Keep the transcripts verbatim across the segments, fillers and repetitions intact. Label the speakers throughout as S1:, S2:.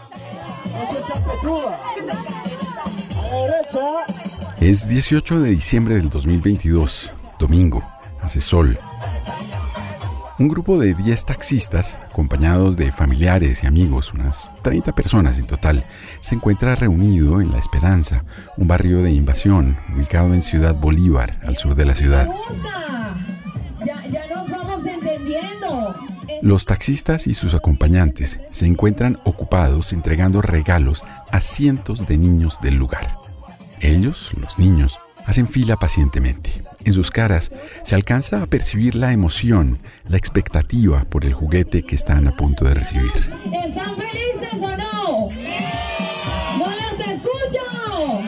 S1: Es dieciocho de diciembre del dos mil veintidós, domingo, hace sol. Un grupo de diez taxistas, acompañados de familiares y amigos, unas treinta personas en total, se encuentra reunido en La Esperanza, un barrio de Invasión, ubicado en Ciudad Bolívar, al sur de la ciudad.
S2: Ya, ya nos vamos entendiendo.
S1: Los taxistas y sus acompañantes se encuentran ocupados entregando regalos a cientos de niños del lugar. Ellos, los niños, hacen fila pacientemente. En sus caras se alcanza a percibir la emoción, la expectativa por el juguete que están a punto de recibir.
S2: ¿Están felices o no? ¡No los escucho!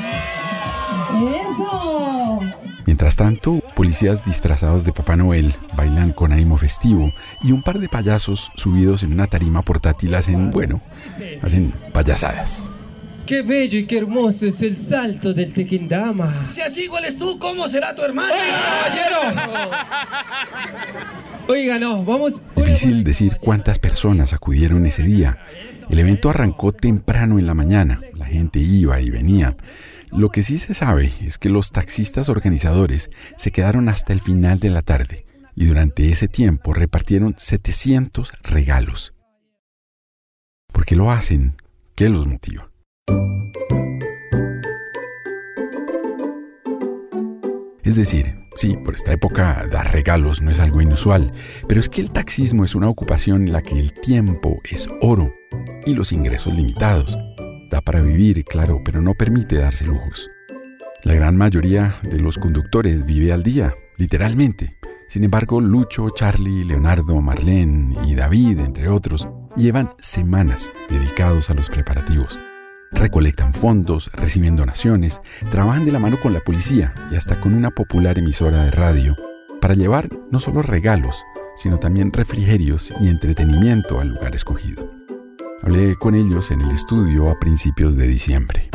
S2: ¡Eso!
S1: Mientras tanto, policías disfrazados de Papá Noel bailan con ánimo festivo y un par de payasos subidos en una tarima portátil hacen, bueno, hacen payasadas.
S3: ¡Qué bello y qué hermoso es el salto del Tequendama!
S4: Si así igual es tú, ¿cómo será tu hermano?
S3: ¡Caballero! Oiga, no, vamos...
S1: Difícil decir cuántas personas acudieron ese día. El evento arrancó temprano en la mañana. La gente iba y venía. Lo que sí se sabe es que los taxistas organizadores se quedaron hasta el final de la tarde y durante ese tiempo repartieron setecientos regalos. ¿Por qué lo hacen? ¿Qué los motiva? Es decir, sí, por esta época dar regalos no es algo inusual, pero es que el taxismo es una ocupación en la que el tiempo es oro y los ingresos limitados. Da para vivir, claro, pero no permite darse lujos. La gran mayoría de los conductores vive al día, literalmente. Sin embargo, Lucho, Charlie, Leonardo, Marlene y David, entre otros, llevan semanas dedicados a los preparativos. Recolectan fondos, reciben donaciones, trabajan de la mano con la policía y hasta con una popular emisora de radio para llevar no solo regalos, sino también refrigerios y entretenimiento al lugar escogido. Hablé con ellos en el estudio a principios de diciembre.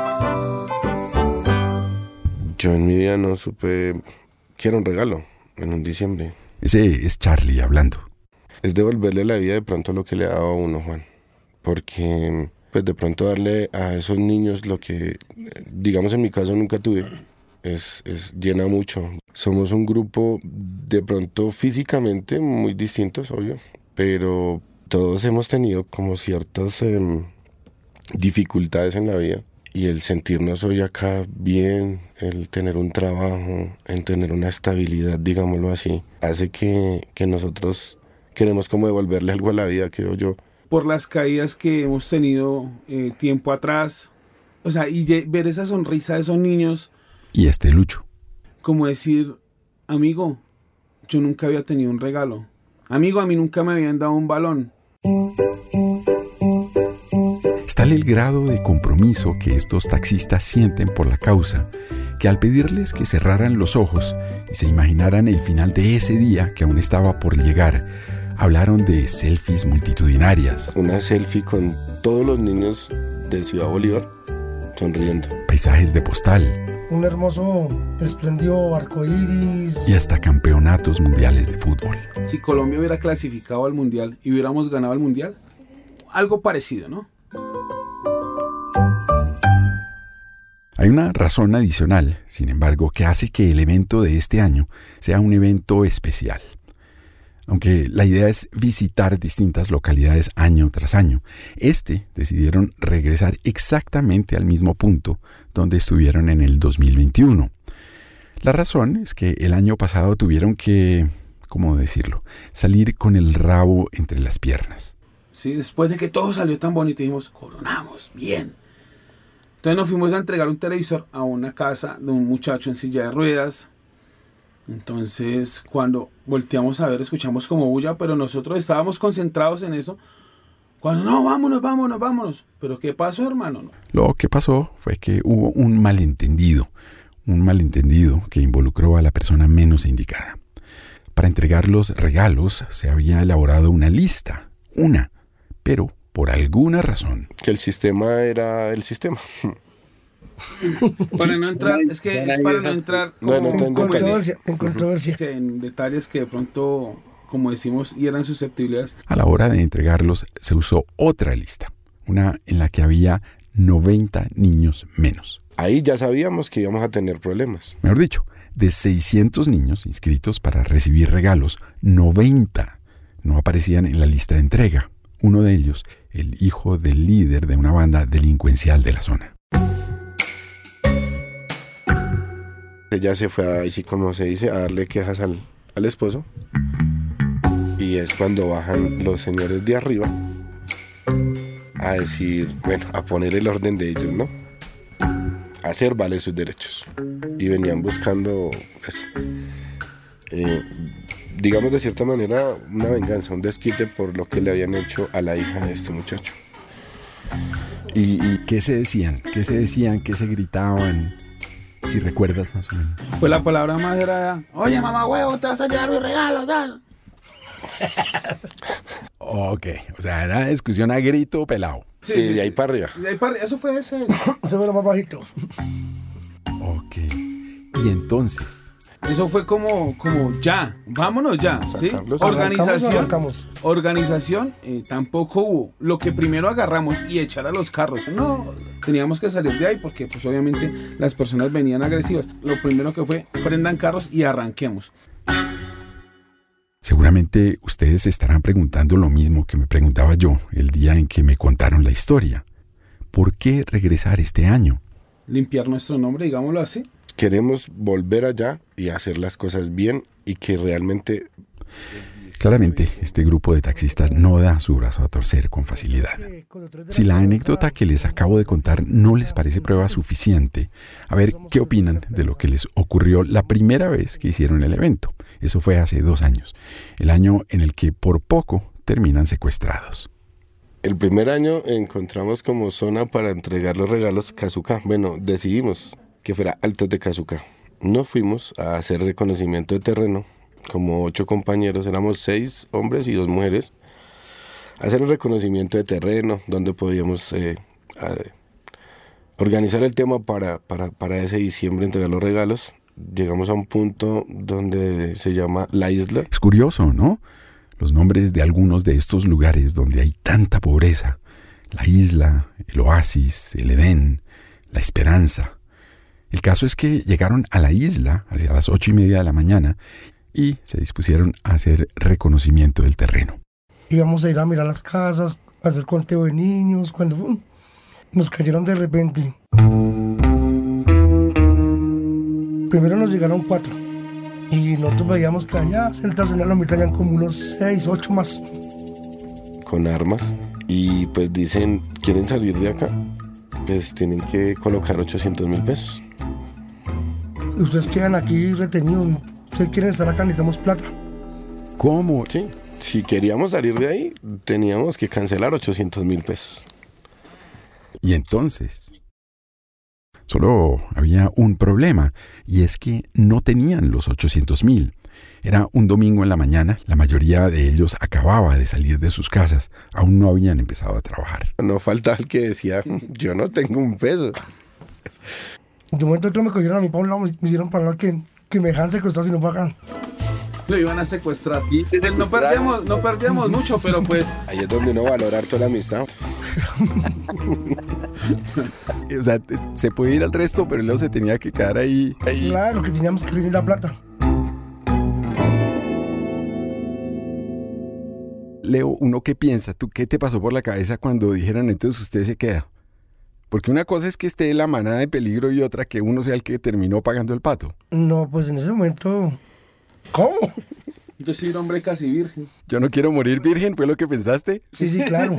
S5: Yo en mi vida no supe que era un regalo en un diciembre.
S1: Ese es Charlie hablando.
S5: Es devolverle la vida de pronto lo que le ha dado a uno, Juan. Porque... pues de pronto darle a esos niños lo que, digamos en mi caso nunca tuve, es, es llena mucho. Somos un grupo de pronto físicamente muy distintos, obvio, pero todos hemos tenido como ciertas eh, dificultades en la vida y el sentirnos hoy acá bien, el tener un trabajo, el tener una estabilidad, digámoslo así, hace que, que nosotros queremos como devolverle algo a la vida, creo yo.
S6: Por las caídas que hemos tenido eh, tiempo atrás, o sea, y ver esa sonrisa de esos niños.
S1: Y este Lucho.
S6: Como decir, amigo, yo nunca había tenido un regalo. Amigo, a mí nunca me habían dado un balón.
S1: Es tal el grado de compromiso que estos taxistas sienten por la causa, que al pedirles que cerraran los ojos y se imaginaran el final de ese día que aún estaba por llegar, hablaron de selfies multitudinarias.
S5: Una selfie con todos los niños de Ciudad Bolívar sonriendo.
S1: Paisajes de postal.
S7: Un hermoso, espléndido arcoíris.
S1: Y hasta campeonatos mundiales de fútbol.
S6: Si Colombia hubiera clasificado al mundial y hubiéramos ganado el mundial, algo parecido, ¿no?
S1: Hay una razón adicional, sin embargo, que hace que el evento de este año sea un evento especial. Aunque la idea es visitar distintas localidades año tras año, este decidieron regresar exactamente al mismo punto donde estuvieron en el dos mil veintiuno. La razón es que el año pasado tuvieron que, ¿cómo decirlo?, salir con el rabo entre las piernas.
S6: Sí, después de que todo salió tan bonito, dijimos, coronamos, bien. Entonces nos fuimos a entregar un televisor a una casa de un muchacho en silla de ruedas. Entonces, cuando volteamos a ver, escuchamos como bulla, pero nosotros estábamos concentrados en eso. Cuando, no, vámonos, vámonos, vámonos. ¿Pero qué pasó, hermano?
S1: Lo que pasó fue que hubo un malentendido, un malentendido que involucró a la persona menos indicada. Para entregar los regalos se había elaborado una lista, una, pero por alguna razón.
S5: Que el sistema era el sistema.
S6: Para no entrar, es que es para no entrar como,
S5: no, no,
S7: en,
S5: en
S7: controversia, en controversia.
S6: En detalles que de pronto, como decimos, y eran susceptibles.
S1: A la hora de entregarlos se usó otra lista, una en la que había noventa niños menos.
S5: Ahí ya sabíamos que íbamos a tener problemas.
S1: Mejor dicho, de seiscientos niños inscritos para recibir regalos, noventa no aparecían en la lista de entrega. Uno de ellos, el hijo del líder de una banda delincuencial de la zona.
S5: Ella se fue, ahí sí como se dice, a darle quejas al, al esposo. Y es cuando bajan los señores de arriba a decir, bueno, a poner el orden de ellos, ¿no? A hacer valer sus derechos. Y venían buscando, pues, eh, digamos de cierta manera, una venganza, un desquite por lo que le habían hecho a la hija de este muchacho.
S1: ¿Y, y qué se decían? ¿Qué se decían? ¿Qué se gritaban? Si recuerdas más o menos.
S6: Pues la palabra más era, oye mamá huevo, te vas a llevar mis regalos, ¿no?
S1: Ok, o sea, era discusión a grito pelado.
S6: Sí,
S5: y
S6: sí,
S5: de ahí
S6: sí.
S5: para arriba.
S6: De ahí para arriba. Eso fue ese.
S7: Ese fue lo más bajito.
S1: Ok, y entonces...
S6: Eso fue como, como ya, vámonos ya, ¿sí?
S5: Sacarlos.
S6: Organización,
S7: Arrancamos,
S6: organización eh, tampoco hubo. Lo que primero agarramos y echar a los carros, no, teníamos que salir de ahí porque pues obviamente las personas venían agresivas. Lo primero que fue, prendan carros y arranquemos.
S1: Seguramente ustedes se estarán preguntando lo mismo que me preguntaba yo el día en que me contaron la historia. ¿Por qué regresar este año?
S6: Limpiar nuestro nombre, digámoslo así.
S5: Queremos volver allá y hacer las cosas bien y que realmente...
S1: Claramente, este grupo de taxistas no da su brazo a torcer con facilidad. Si la anécdota que les acabo de contar no les parece prueba suficiente, a ver qué opinan de lo que les ocurrió la primera vez que hicieron el evento. Eso fue hace dos años, el año en el que por poco terminan secuestrados.
S5: El primer año encontramos como zona para entregar los regalos Casucá. Bueno, decidimos que fuera Altos de Casucá. Nos fuimos a hacer reconocimiento de terreno, como ocho compañeros, éramos seis hombres y dos mujeres, a hacer el reconocimiento de terreno, donde podíamos eh, a, organizar el tema para, para, para ese diciembre, entregar los regalos. Llegamos a un punto donde se llama La Isla.
S1: Es curioso, ¿no? Los nombres de algunos de estos lugares donde hay tanta pobreza. La Isla, el Oasis, el Edén, la Esperanza. El caso es que llegaron a la isla hacia las ocho y media de la mañana y se dispusieron a hacer reconocimiento del terreno.
S7: Íbamos a ir a mirar las casas, a hacer conteo de niños, cuando ¡fum! Nos cayeron de repente. Primero nos llegaron cuatro y nosotros veíamos que allá sentados en la mitad habían como unos seis, ocho más.
S5: Con armas y pues dicen, ¿quieren salir de acá? Pues tienen que colocar ochocientos mil pesos.
S7: Ustedes quedan aquí retenidos, ustedes quieren estar acá, necesitamos plata.
S1: ¿Cómo?
S5: Sí, si queríamos salir de ahí, teníamos que cancelar ochocientos mil pesos.
S1: Y entonces, solo había un problema, y es que no tenían los ochocientos mil. Era un domingo en la mañana, la mayoría de ellos acababa de salir de sus casas, aún no habían empezado a trabajar.
S5: No faltaba el que decía, yo no tengo un peso.
S7: De un momento a otro me cogieron a mí para un lado, me hicieron para un lado que, que me dejan secuestrar si no pagan.
S6: Lo iban a secuestrar. Pues no perdíamos, no perdíamos mucho, pero pues...
S5: Ahí es donde uno valora toda la amistad.
S1: O sea, se podía ir al resto, pero luego se tenía que quedar ahí. ahí.
S7: Claro, que teníamos que reunir la plata.
S1: Leo, ¿uno qué piensa? ¿Tú qué te pasó por la cabeza cuando dijeron entonces usted se queda? Porque una cosa es que esté la manada de peligro y otra que uno sea el que terminó pagando el pato.
S7: No, pues en ese momento... ¿Cómo?
S6: Yo soy un hombre casi virgen.
S1: Yo no quiero morir virgen, ¿fue lo que pensaste?
S7: Sí, sí, claro.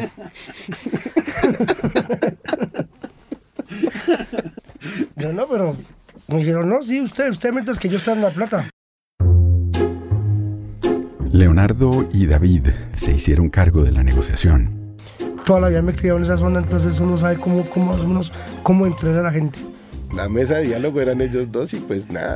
S7: Yo no, pero me dijeron, no, sí, usted, usted mientras que yo estaba en la plata.
S1: Leonardo y David se hicieron cargo de la negociación.
S7: Toda la vida me he criado en esa zona, entonces uno sabe cómo, cómo, más o menos, cómo entrar a la gente.
S5: La mesa de diálogo eran ellos dos y pues nada.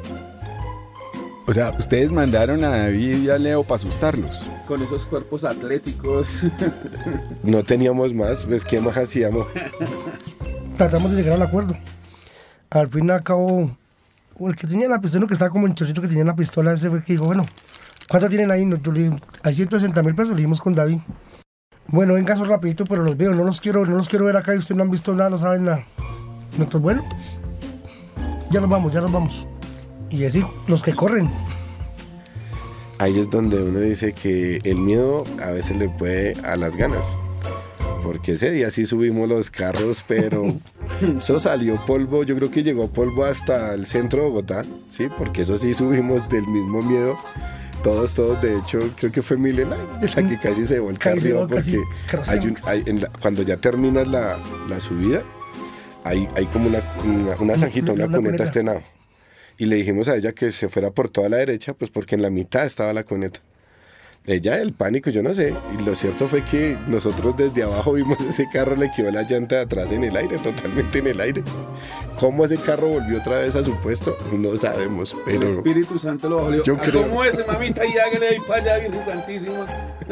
S1: O sea, ustedes mandaron a David y a Leo para asustarlos.
S6: Con esos cuerpos atléticos.
S5: No teníamos más, pues ¿qué más hacíamos?
S7: Tratamos de llegar al acuerdo. Al fin y al cabo, el que tenía la pistola, que estaba como en chorcito que tenía la pistola, ese fue el que dijo, bueno, ¿cuánto tienen ahí? Nosotros le dijimos, hay ciento sesenta mil pesos, le dijimos con David. Bueno, venga, eso rapidito, pero los veo. No los quiero, no los quiero ver acá y ustedes no han visto nada, no saben nada. Entonces, bueno, ya nos vamos, ya nos vamos. Y así, los que corren.
S5: Ahí es donde uno dice que el miedo a veces le puede a las ganas. Porque ese día sí subimos los carros, pero eso salió polvo. Yo creo que llegó polvo hasta el centro de Bogotá, ¿sí? Porque eso sí subimos del mismo miedo. Todos, todos, de hecho, creo que fue Milena la que casi se volca arriba, porque hay un, hay, en la, cuando ya terminas la, la subida, hay, hay como una, una, una zanjita, una, una cuneta estenada. Y le dijimos a ella que se fuera por toda la derecha, pues porque en la mitad estaba la cuneta. Ella, el pánico, yo no sé. Y lo cierto fue que nosotros desde abajo vimos ese carro, le quedó la llanta de atrás en el aire, totalmente en el aire. ¿Cómo ese carro volvió otra vez a su puesto? No sabemos, pero...
S6: El Espíritu Santo lo volvió.
S5: Yo creo...
S6: ¿Cómo ese, mamita? Y hágale ahí para allá, Virgen Santísima.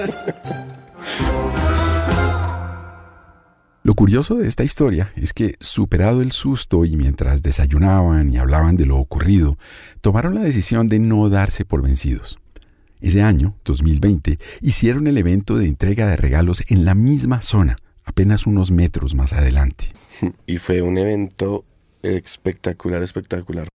S1: Lo curioso de esta historia es que, superado el susto y mientras desayunaban y hablaban de lo ocurrido, tomaron la decisión de no darse por vencidos. Ese año, dos mil veinte, hicieron el evento de entrega de regalos en la misma zona, apenas unos metros más adelante.
S5: Y fue un evento espectacular, espectacular.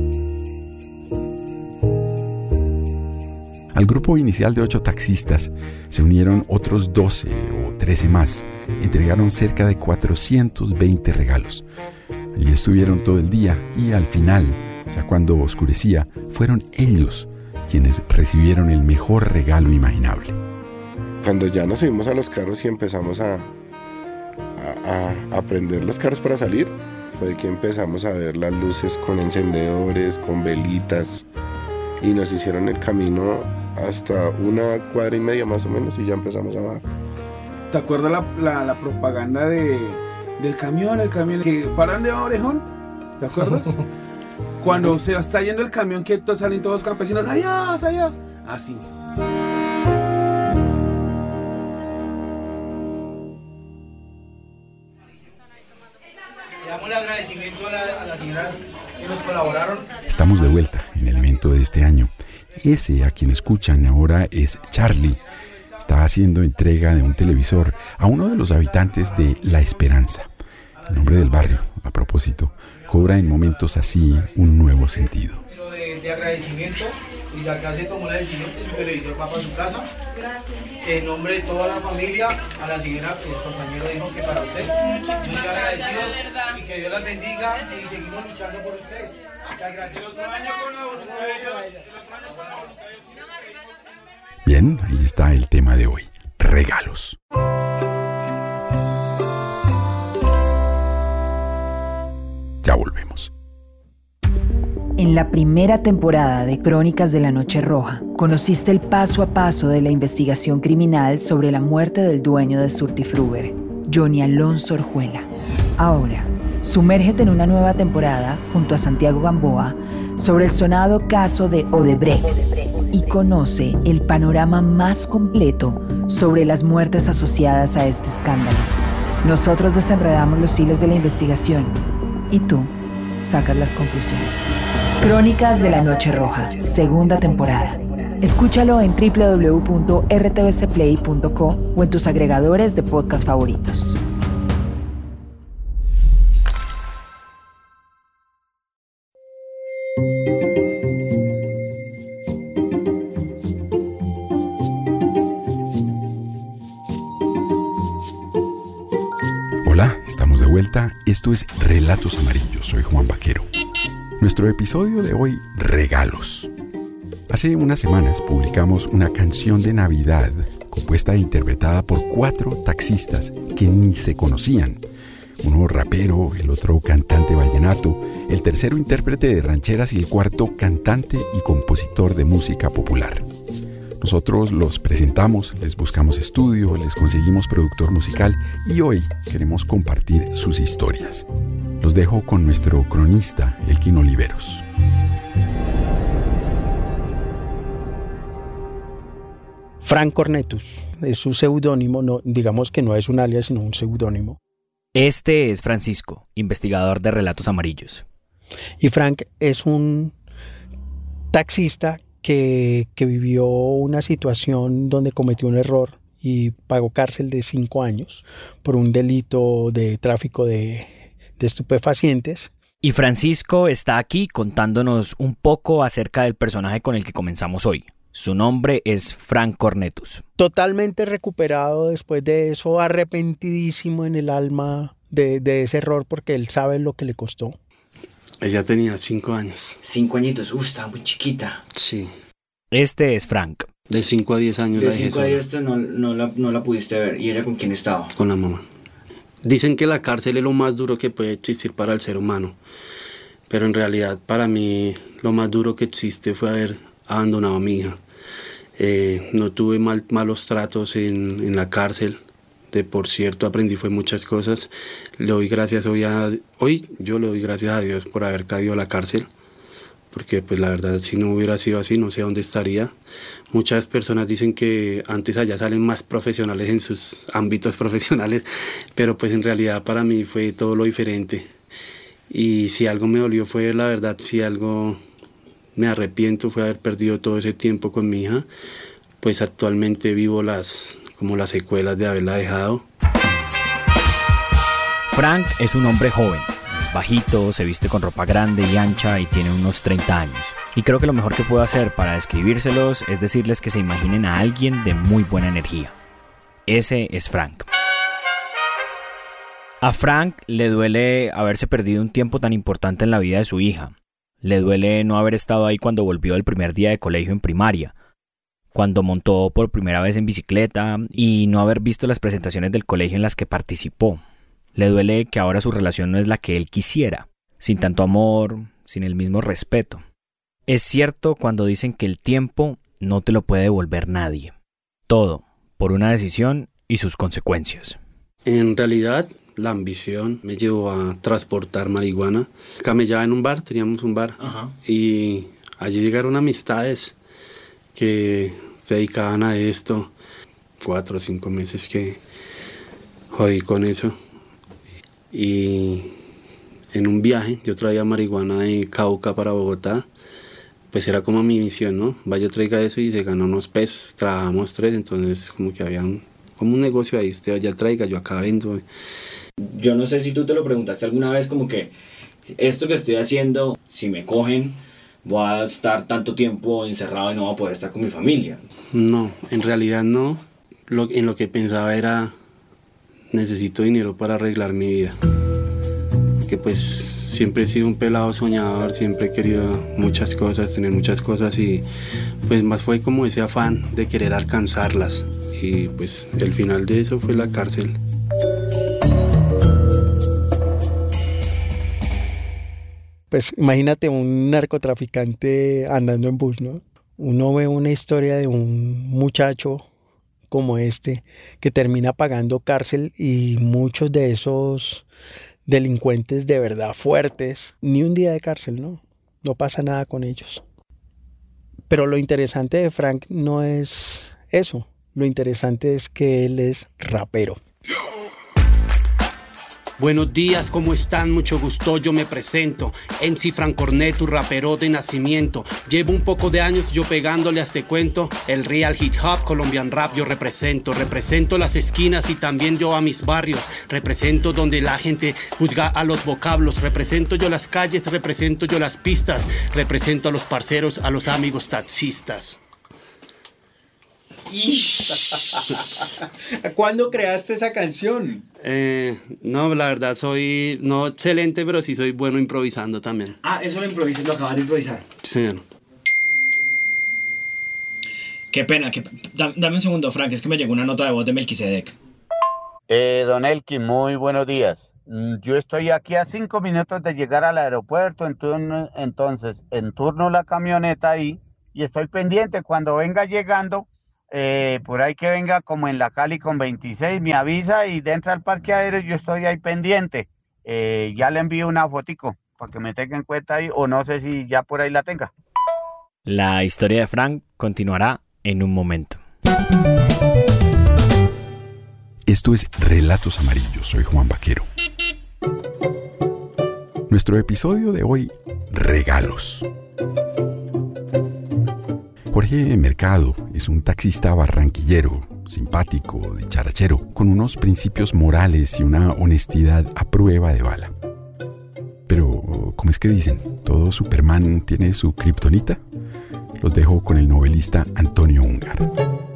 S1: Al grupo inicial de ocho taxistas se unieron otros doce o trece más. Entregaron cerca de cuatrocientos veinte regalos. Allí estuvieron todo el día y al final, ya cuando oscurecía, fueron ellos quienes recibieron el mejor regalo imaginable.
S5: Cuando ya nos subimos a los carros y empezamos a, a, a prender los carros para salir, fue que empezamos a ver las luces con encendedores, con velitas, y nos hicieron el camino hasta una cuadra y media más o menos y ya empezamos a bajar.
S6: ¿Te acuerdas la, la, la propaganda de, del camión, el camión que paran de Orejón? ¿Te acuerdas? Cuando se está yendo el camión, que salen todos los campesinos, ¡adiós, adiós! Así.
S4: Le damos el agradecimiento a, la, a las señoras que nos colaboraron.
S1: Estamos de vuelta en el evento de este año. Ese a quien escuchan ahora es Charlie. Está haciendo entrega de un televisor a uno de los habitantes de La Esperanza. El nombre del barrio, a propósito, cobra en momentos así un nuevo sentido.
S4: Pero de, de agradecimiento, pues acá se tomó la decisión que su televisor va para su casa. Gracias. En nombre de toda la familia, a la señora, que el compañero dijo que para usted, muy agradecidos y que Dios las bendiga y seguimos luchando por ustedes. Muchas gracias. El otro año con la voluntad de Dios. El otro año con la voluntad de Dios.
S1: Bien, ahí está el tema de hoy, regalos. Ya volvemos.
S8: En la primera temporada de Crónicas de la Noche Roja, conociste el paso a paso de la investigación criminal sobre la muerte del dueño de Surtifruber, Johnny Alonso Orjuela. Ahora, sumérgete en una nueva temporada junto a Santiago Gamboa sobre el sonado caso de Odebrecht y conoce el panorama más completo sobre las muertes asociadas a este escándalo. Nosotros desenredamos los hilos de la investigación y tú sacas las conclusiones. Crónicas de la Noche Roja, segunda temporada. Escúchalo en doble u doble u doble u punto r t v c play punto co o en tus agregadores de podcast favoritos.
S1: Hola, estamos de vuelta. Esto es Relatos Amarillos. Soy Juan Vaquero. Nuestro episodio de hoy, regalos. Hace unas semanas publicamos una canción de Navidad compuesta e interpretada por cuatro taxistas que ni se conocían. Uno rapero, el otro cantante vallenato, el tercero intérprete de rancheras y el cuarto cantante y compositor de música popular. Nosotros los presentamos, les buscamos estudio, les conseguimos productor musical y hoy queremos compartir sus historias. Los dejo con nuestro cronista, Elkin Oliveros.
S9: Frank Cornetus es su seudónimo, no, digamos que no es un alias, sino un seudónimo.
S10: Este es Francisco, investigador de Relatos Amarillos.
S9: Y Frank es un taxista que, que vivió una situación donde cometió un error y pagó cárcel de cinco años por un delito de tráfico de, de estupefacientes.
S10: Y Francisco está aquí contándonos un poco acerca del personaje con el que comenzamos hoy. Su nombre es Frank Cornetus.
S9: Totalmente recuperado después de eso, arrepentidísimo en el alma de, de ese error porque él sabe lo que le costó.
S11: Ella tenía cinco años.
S12: Cinco añitos, uh, estaba muy chiquita.
S11: Sí.
S10: Este es Frank.
S11: De cinco a diez años
S12: De
S11: la dejé
S12: cinco a
S11: sola.
S12: diez no, no, la, no la pudiste ver. ¿Y ella con quién estaba?
S11: Con la mamá. Dicen que la cárcel es lo más duro que puede existir para el ser humano. Pero en realidad para mí lo más duro que existe fue haber abandonado a mi hija. Eh, no tuve mal, malos tratos en, en la cárcel. De por cierto, aprendí fue muchas cosas. Le doy gracias hoy a... Hoy yo le doy gracias a Dios por haber caído a la cárcel. Porque pues la verdad si no hubiera sido así no sé dónde estaría. Muchas personas dicen que antes allá salen más profesionales en sus ámbitos profesionales, pero pues en realidad para mí fue todo lo diferente. Y si algo me dolió fue la verdad, si algo me arrepiento fue haber perdido todo ese tiempo con mi hija, pues actualmente vivo las, como las secuelas de haberla dejado.
S10: Frank es un hombre joven. Bajito, se viste con ropa grande y ancha y tiene unos treinta años. Y creo que lo mejor que puedo hacer para describírselos es decirles que se imaginen a alguien de muy buena energía. Ese es Frank. A Frank le duele haberse perdido un tiempo tan importante en la vida de su hija. Le duele no haber estado ahí cuando volvió el primer día de colegio en primaria, cuando montó por primera vez en bicicleta y no haber visto las presentaciones del colegio en las que participó. Le duele que ahora su relación no es la que él quisiera, sin tanto amor, sin el mismo respeto. Es cierto cuando dicen que el tiempo no te lo puede devolver nadie. Todo por una decisión y sus consecuencias.
S11: En realidad, la ambición me llevó a transportar marihuana. Camellaba en un bar, teníamos un bar. Ajá. Y allí llegaron amistades que se dedicaban a esto. Cuatro o cinco meses que jodí con eso. Y en un viaje yo traía marihuana de Cauca para Bogotá, pues era como mi misión, ¿no? Vaya, traiga eso y se ganó unos pesos, trabajamos tres, entonces como que había un, como un negocio ahí, usted vaya, traiga, yo acá vendo.
S12: Yo no sé si tú te lo preguntaste alguna vez, como que esto que estoy haciendo, si me cogen, voy a estar tanto tiempo encerrado y no voy a poder estar con mi familia.
S11: No, en realidad no, lo, en lo que pensaba era... necesito dinero para arreglar mi vida. Porque pues siempre he sido un pelado soñador, siempre he querido muchas cosas, tener muchas cosas y pues más fue como ese afán de querer alcanzarlas. Y pues el final de eso fue la cárcel.
S9: Pues imagínate un narcotraficante andando en bus, ¿no? Uno ve una historia de un muchacho como este, que termina pagando cárcel y muchos de esos delincuentes de verdad fuertes, ni un día de cárcel, ¿no? No pasa nada con ellos. Pero lo interesante de Frank no es eso, lo interesante es que él es rapero.
S11: Buenos días, ¿cómo están? Mucho gusto, yo me presento. M C Frank Cornetus, rapero de nacimiento. Llevo un poco de años yo pegándole a este cuento. El real hip hop, Colombian rap yo represento. Represento las esquinas y también yo a mis barrios. Represento donde la gente juzga a los vocablos. Represento yo las calles, represento yo las pistas. Represento a los parceros, a los amigos taxistas.
S9: ¿Cuándo creaste esa canción?
S11: Eh, no, la verdad soy, no excelente, pero sí soy bueno improvisando también.
S12: Ah, eso lo improvisas, lo acabas de improvisar.
S11: Sí.
S12: Qué pena, que, dame un segundo, Frank, es que me llegó una nota de voz de Melquisedec.
S13: Eh, don Elki, muy buenos días. Yo estoy aquí a cinco minutos de llegar al aeropuerto, entonces en turno la camioneta ahí y estoy pendiente cuando venga llegando. Eh, por ahí que venga como en la Cali con veintiséis, me avisa y dentro al parqueadero yo estoy ahí pendiente. Eh, ya le envío una fotico para que me tenga en cuenta ahí, o no sé si ya por ahí la tenga.
S10: La historia de Frank continuará en un momento.
S1: Esto es Relatos Amarillos, soy Juan Vaquero. Nuestro episodio de hoy, regalos. Jorge Mercado es un taxista barranquillero simpático, dicharachero, con unos principios morales y una honestidad a prueba de bala. Pero, ¿cómo es que dicen? ¿Todo Superman tiene su kriptonita? Los dejo con el novelista Antonio Ungaro.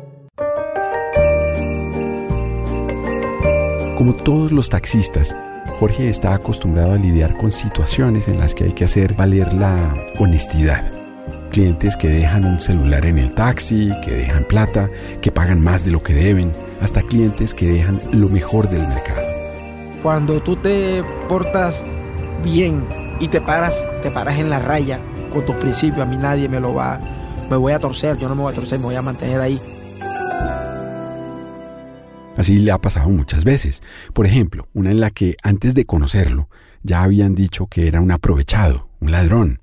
S1: Como todos los taxistas, Jorge está acostumbrado a lidiar con situaciones en las que hay que hacer valer la honestidad. Clientes que dejan un celular en el taxi, que dejan plata, que pagan más de lo que deben, hasta clientes que dejan lo mejor del mercado.
S14: Cuando tú te portas bien y te paras, te paras en la raya con tus principios, a mí nadie me lo va, me voy a torcer, yo no me voy a torcer, me voy a mantener ahí.
S1: Así le ha pasado muchas veces. Por ejemplo, una en la que antes de conocerlo ya habían dicho que era un aprovechado, un ladrón.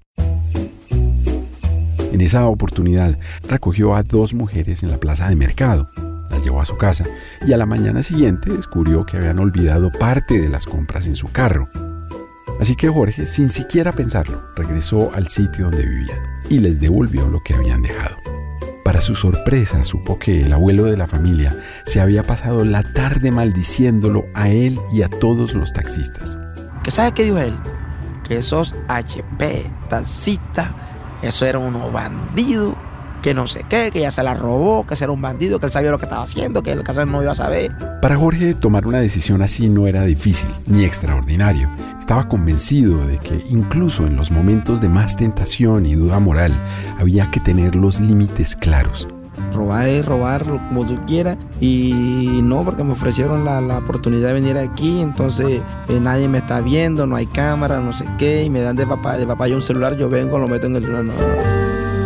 S1: En esa oportunidad recogió a dos mujeres en la plaza de mercado, las llevó a su casa y a la mañana siguiente descubrió que habían olvidado parte de las compras en su carro. Así que Jorge, sin siquiera pensarlo, regresó al sitio donde vivían y les devolvió lo que habían dejado. Para su sorpresa, supo que el abuelo de la familia se había pasado la tarde maldiciéndolo a él y a todos los taxistas.
S14: ¿Qué sabe qué dijo él? Que esos H P, taxistas, eso era unos bandidos, que no sé qué, que ya se la robó, que ese era un bandido, que él sabía lo que estaba haciendo, que el caso no iba a saber.
S1: Para Jorge, tomar una decisión así no era difícil ni extraordinario. Estaba convencido de que incluso en los momentos de más tentación y duda moral, había que tener los límites claros.
S14: Robar es robar como tú quieras, y no, porque me ofrecieron la, la oportunidad de venir aquí, entonces eh, nadie me está viendo, no hay cámara, no sé qué, y me dan de papá, de papá yo un celular, yo vengo, lo meto en el... No, no, no.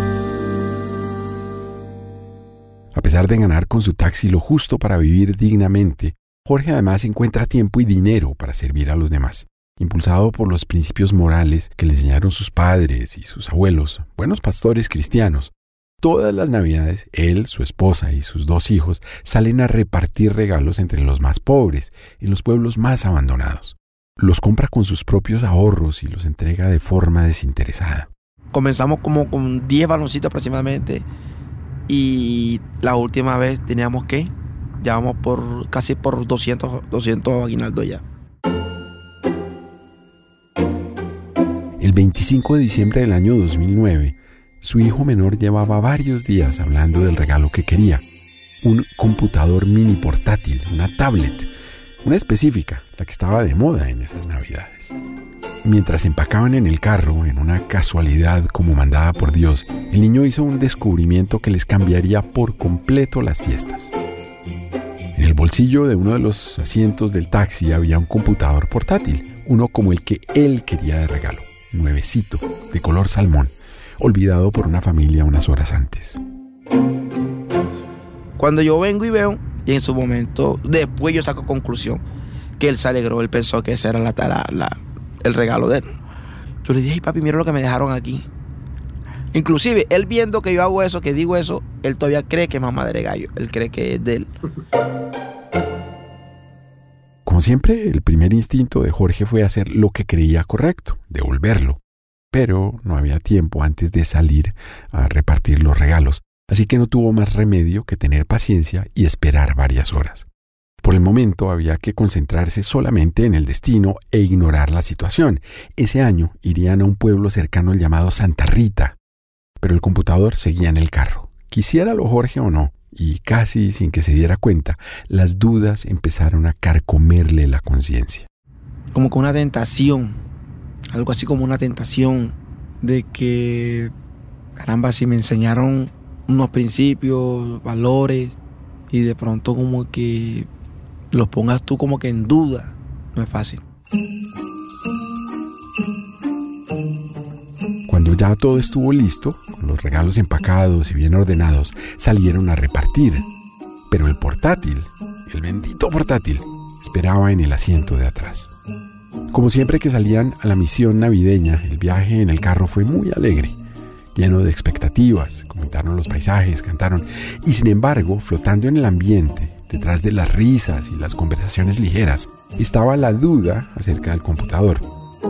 S1: A pesar de ganar con su taxi lo justo para vivir dignamente, Jorge además encuentra tiempo y dinero para servir a los demás. Impulsado por los principios morales que le enseñaron sus padres y sus abuelos, buenos pastores cristianos, todas las navidades él, su esposa y sus dos hijos salen a repartir regalos entre los más pobres, en los pueblos más abandonados. Los compra con sus propios ahorros y los entrega de forma desinteresada.
S14: Comenzamos como con diez baloncitos aproximadamente. Y la última vez teníamos que, ya vamos por casi por doscientos, doscientos aguinaldos ya.
S1: El veinticinco de diciembre del año dos mil nueve, su hijo menor llevaba varios días hablando del regalo que quería. Un computador mini portátil, una tablet, una específica, la que estaba de moda en esas navidades. Mientras empacaban en el carro, en una casualidad como mandada por Dios, el niño hizo un descubrimiento que les cambiaría por completo las fiestas. En el bolsillo de uno de los asientos del taxi había un computador portátil, uno como el que él quería de regalo, nuevecito, de color salmón, olvidado por una familia unas horas antes.
S14: Cuando yo vengo y veo, y en su momento, después yo saco conclusión, que él se alegró, él pensó que ese era la, la, la, el regalo de él. Yo le dije, ay papi, mira lo que me dejaron aquí. Inclusive, él viendo que yo hago eso, que digo eso, él todavía cree que es mamá de gallo, él cree que es de él.
S1: Como siempre, el primer instinto de Jorge fue hacer lo que creía correcto, devolverlo. Pero no había tiempo antes de salir a repartir los regalos, así que no tuvo más remedio que tener paciencia y esperar varias horas. Por el momento había que concentrarse solamente en el destino e ignorar la situación. Ese año irían a un pueblo cercano llamado Santa Rita, pero el computador seguía en el carro. Quisiéralo Jorge o no, y casi sin que se diera cuenta, las dudas empezaron a carcomerle la conciencia.
S14: Como con una tentación, algo así como una tentación de que, caramba, si me enseñaron unos principios, valores, y de pronto como que los pongas tú como que en duda, no es fácil.
S1: Cuando ya todo estuvo listo, con los regalos empacados y bien ordenados, salieron a repartir. Pero el portátil, el bendito portátil, esperaba en el asiento de atrás. Como siempre que salían a la misión navideña, el viaje en el carro fue muy alegre, lleno de expectativas. Comentaron los paisajes, cantaron, y sin embargo, flotando en el ambiente, detrás de las risas y las conversaciones ligeras, estaba la duda acerca del computador.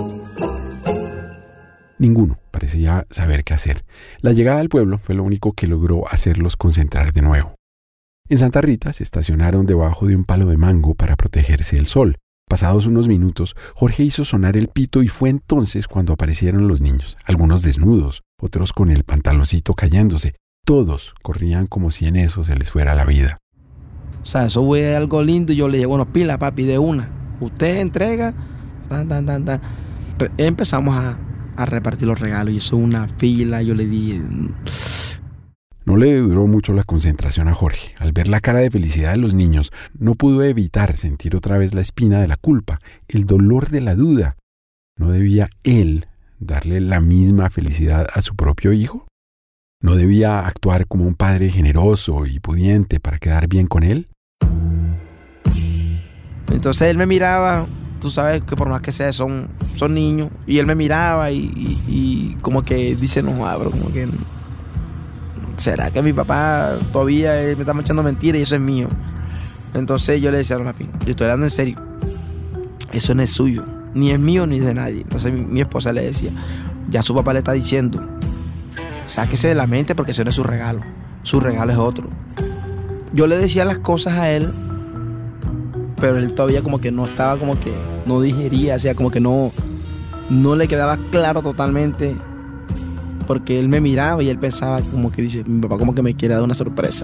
S1: Ninguno parecía saber qué hacer. La llegada al pueblo fue lo único que logró hacerlos concentrar de nuevo. En Santa Rita se estacionaron debajo de un palo de mango para protegerse del sol. Pasados unos minutos, Jorge hizo sonar el pito y fue entonces cuando aparecieron los niños, algunos desnudos, otros con el pantaloncito cayéndose. Todos corrían como si en eso se les fuera la vida.
S14: O sea, eso fue algo lindo y yo le dije, bueno, pila papi, de una. Usted entrega, tan, tan, tan, tan. Empezamos a, a repartir los regalos y eso una fila, yo le dije...
S1: No le duró mucho la concentración a Jorge. Al ver la cara de felicidad de los niños, no pudo evitar sentir otra vez la espina de la culpa, el dolor de la duda. ¿No debía él darle la misma felicidad a su propio hijo? ¿No debía actuar como un padre generoso y pudiente para quedar bien con él?
S14: Entonces él me miraba, tú sabes que por más que sea son, son niños, y él me miraba y, y, y como que dice, no, abro, como que... ¿Será que mi papá todavía me está echando mentiras y eso es mío? Entonces yo le decía a papi, yo estoy hablando en serio. Eso no es suyo, ni es mío ni es de nadie. Entonces mi, mi esposa le decía, ya su papá le está diciendo, sáquese de la mente porque ese no es su regalo. Su regalo es otro. Yo le decía las cosas a él, pero él todavía como que no estaba, como que no digería, o sea, como que no, no le quedaba claro totalmente. Porque él me miraba y él pensaba como que dice, mi papá como que me quiere dar una sorpresa.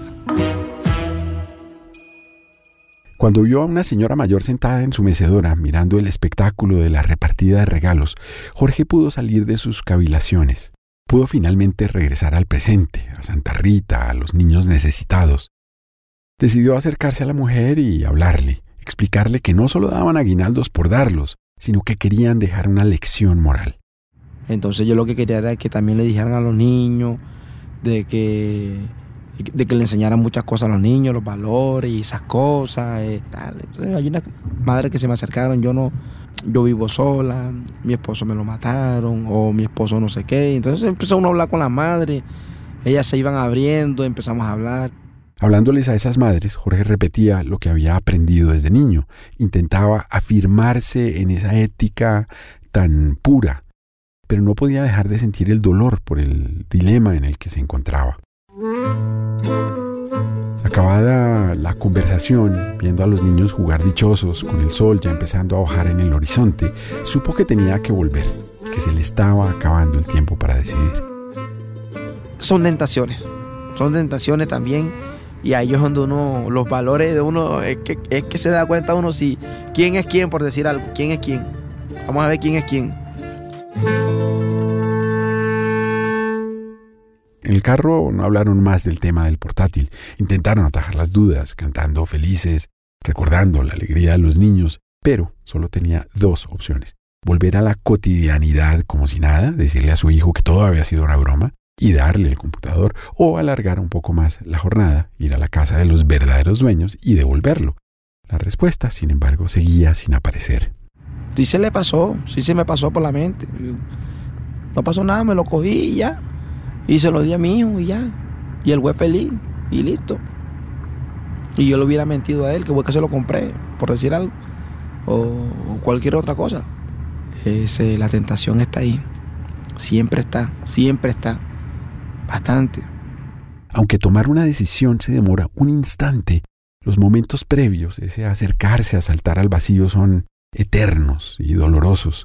S1: Cuando vio a una señora mayor sentada en su mecedora mirando el espectáculo de la repartida de regalos, Jorge pudo salir de sus cavilaciones. Pudo finalmente regresar al presente, a Santa Rita, a los niños necesitados. Decidió acercarse a la mujer y hablarle, explicarle que no solo daban aguinaldos por darlos, sino que querían dejar una lección moral.
S14: Entonces yo lo que quería era que también le dijeran a los niños de que, de que le enseñaran muchas cosas a los niños, los valores y esas cosas. Eh, tal. Entonces hay una madre que se me acercaron, yo no, yo vivo sola, mi esposo me lo mataron o mi esposo no sé qué. Entonces empezó uno a hablar con la madre, ellas se iban abriendo, empezamos a hablar.
S1: Hablándoles a esas madres, Jorge repetía lo que había aprendido desde niño. Intentaba afirmarse en esa ética tan pura, pero no podía dejar de sentir el dolor por el dilema en el que se encontraba. Acabada la conversación, viendo a los niños jugar dichosos, con el sol ya empezando a bajar en el horizonte, supo que tenía que volver, que se le estaba acabando el tiempo para decidir.
S14: Son tentaciones, son tentaciones también, y ahí es donde uno, los valores de uno, es que, es que se da cuenta uno si quién es quién, por decir algo, quién es quién. Vamos a ver quién es quién.
S1: En el carro no hablaron más del tema del portátil. Intentaron atajar las dudas, cantando felices, recordando la alegría de los niños, pero solo tenía dos opciones. Volver a la cotidianidad como si nada, decirle a su hijo que todo había sido una broma y darle el computador, o alargar un poco más la jornada, ir a la casa de los verdaderos dueños y devolverlo. La respuesta, sin embargo, seguía sin aparecer.
S14: Sí se le pasó, sí se me pasó por la mente. No pasó nada, me lo cogí y ya. Y se lo di a mi hijo y ya. Y el güey feliz y listo. Y yo le hubiera mentido a él, que fue que se lo compré, por decir algo. O cualquier otra cosa. Ese, la tentación está ahí. Siempre está, siempre está. Bastante.
S1: Aunque tomar una decisión se demora un instante, los momentos previos, ese acercarse a saltar al vacío, son eternos y dolorosos.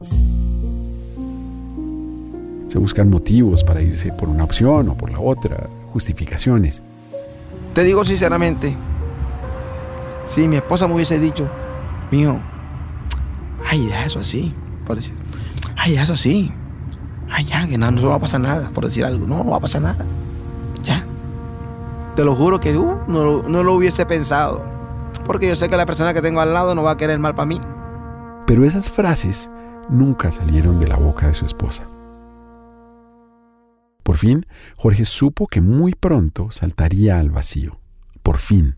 S1: Se buscan motivos para irse por una opción o por la otra, justificaciones.
S14: Te digo sinceramente, si mi esposa me hubiese dicho, mijo, ay, deja eso así, por decir, ay, deja eso así, ay, ya, que no, no va a pasar nada, por decir algo, no, no va a pasar nada, ya. Te lo juro que uh, no, no lo hubiese pensado, porque yo sé que la persona que tengo al lado no va a querer mal para mí.
S1: Pero esas frases nunca salieron de la boca de su esposa. Por fin, Jorge supo que muy pronto saltaría al vacío. Por fin.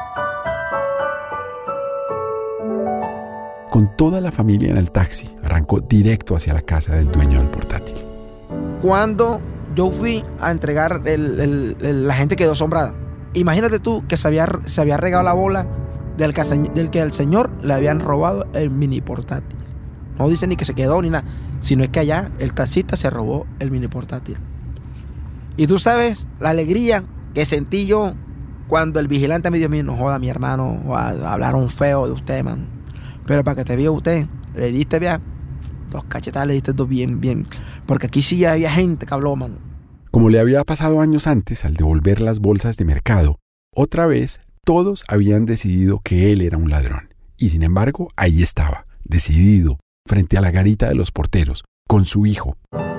S1: Con toda la familia en el taxi, arrancó directo hacia la casa del dueño del portátil.
S14: Cuando yo fui a entregar, el, el, el, la gente quedó asombrada. Imagínate tú que se había, se había regado la bola del que, del que al señor le habían robado el mini portátil. No dice ni que se quedó ni nada, sino es que allá el taxista se robó el mini portátil. Y tú sabes la alegría que sentí yo Cuando el vigilante me dijo, no joda, mi hermano, hablaron feo de usted, man. Pero para que te vio usted, le diste bien, dos cachetadas le diste dos bien, bien. Porque aquí sí había gente que habló, man.
S1: Como le había pasado años antes al devolver las bolsas de mercado, otra vez todos habían decidido que él era un ladrón. Y sin embargo, ahí estaba, decidido, frente a la garita de los porteros, con su hijo.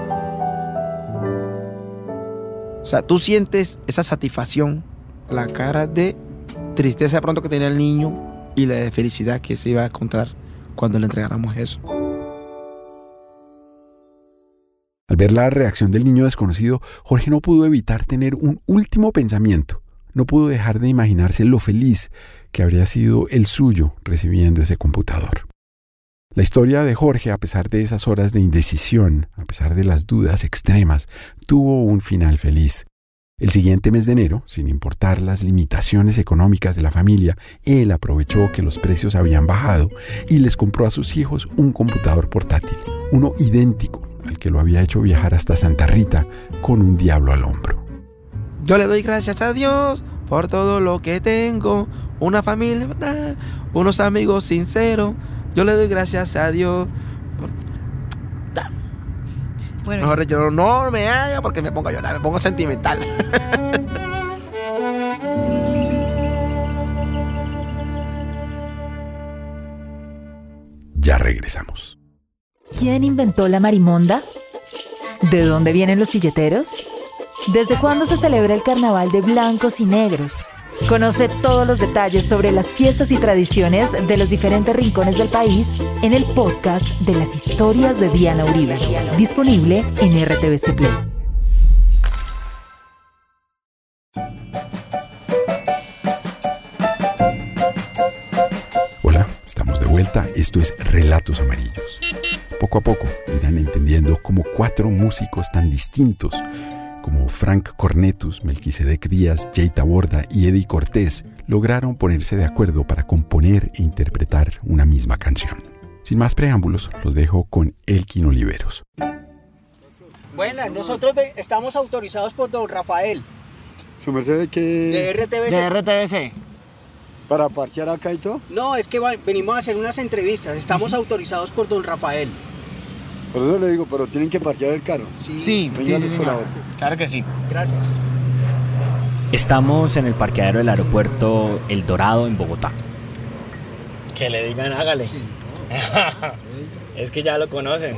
S14: O sea, tú sientes esa satisfacción, la cara de tristeza de pronto que tenía el niño y la de felicidad que se iba a encontrar cuando le entregáramos eso.
S1: Al ver la reacción del niño desconocido, Jorge no pudo evitar tener un último pensamiento. No pudo dejar de imaginarse lo feliz que habría sido el suyo recibiendo ese computador. La historia de Jorge, a pesar de esas horas de indecisión, a pesar de las dudas extremas, tuvo un final feliz. El siguiente mes de enero, sin importar las limitaciones económicas de la familia, él aprovechó que los precios habían bajado y les compró a sus hijos un computador portátil, uno idéntico al que lo había hecho viajar hasta Santa Rita con un diablo al hombro.
S14: Yo le doy gracias a Dios por todo lo que tengo, una familia, unos amigos sinceros. Yo le doy gracias a Dios. Bueno. Mejor yo no me haga porque me pongo a llorar, me pongo sentimental.
S1: Ya regresamos.
S8: ¿Quién inventó la marimonda? ¿De dónde vienen los silleteros? ¿Desde cuándo se celebra el carnaval de blancos y negros? Conoce todos los detalles sobre las fiestas y tradiciones de los diferentes rincones del país en el podcast de las historias de Diana Uribe, disponible en R T V C Play.
S1: Hola, estamos de vuelta. Esto es Relatos Amarillos. Poco a poco irán entendiendo cómo cuatro músicos tan distintos como Frank Cornetus, Melquisedec Díaz, Jay Taborda y Eddie Cortés lograron ponerse de acuerdo para componer e interpretar una misma canción. Sin más preámbulos, los dejo con Elkin Oliveros.
S15: Buenas, nosotros estamos autorizados por don Rafael.
S16: ¿Su merced de qué?
S15: De R T V C.
S12: De R T V C.
S16: ¿Para parquear acá y todo?
S15: No, es que va, venimos a hacer unas entrevistas, estamos autorizados por don Rafael.
S16: Por eso le digo, pero tienen que parquear el carro.
S12: Sí, sí, sí, sí, sí, claro que sí.
S15: Gracias.
S10: Estamos en el parqueadero del aeropuerto El Dorado en Bogotá.
S12: Que le digan, hágale. Sí. Es que ya lo conocen.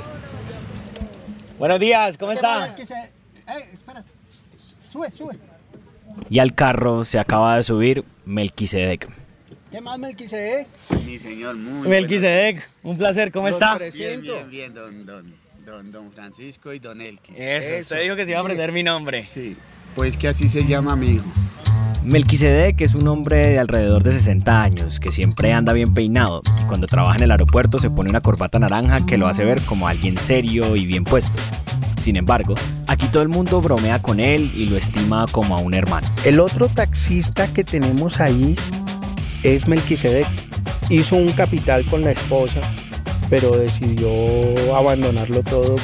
S12: Buenos días, ¿cómo está?
S15: Que se... eh, espérate, sube, sube.
S10: Y al carro se acaba de subir Melquisedec.
S15: ¿Qué más, Melquisedec?
S13: Mi señor, muy
S12: Melquisedec, bueno. Un placer, ¿cómo está?
S13: Bien, bien, bien, don, don, don, don Francisco y don Elkin.
S12: Eso, Eso, usted dijo que se iba a aprender sí. mi nombre.
S13: Sí, pues que así se llama mi hijo.
S10: Melquisedec es un hombre de alrededor de sesenta años, que siempre anda bien peinado, y cuando trabaja en el aeropuerto se pone una corbata naranja que lo hace ver como alguien serio y bien puesto. Sin embargo, aquí todo el mundo bromea con él y lo estima como a un hermano.
S9: El otro taxista que tenemos ahí es Melquisedec. Hizo un capital con la esposa, pero decidió abandonarlo todo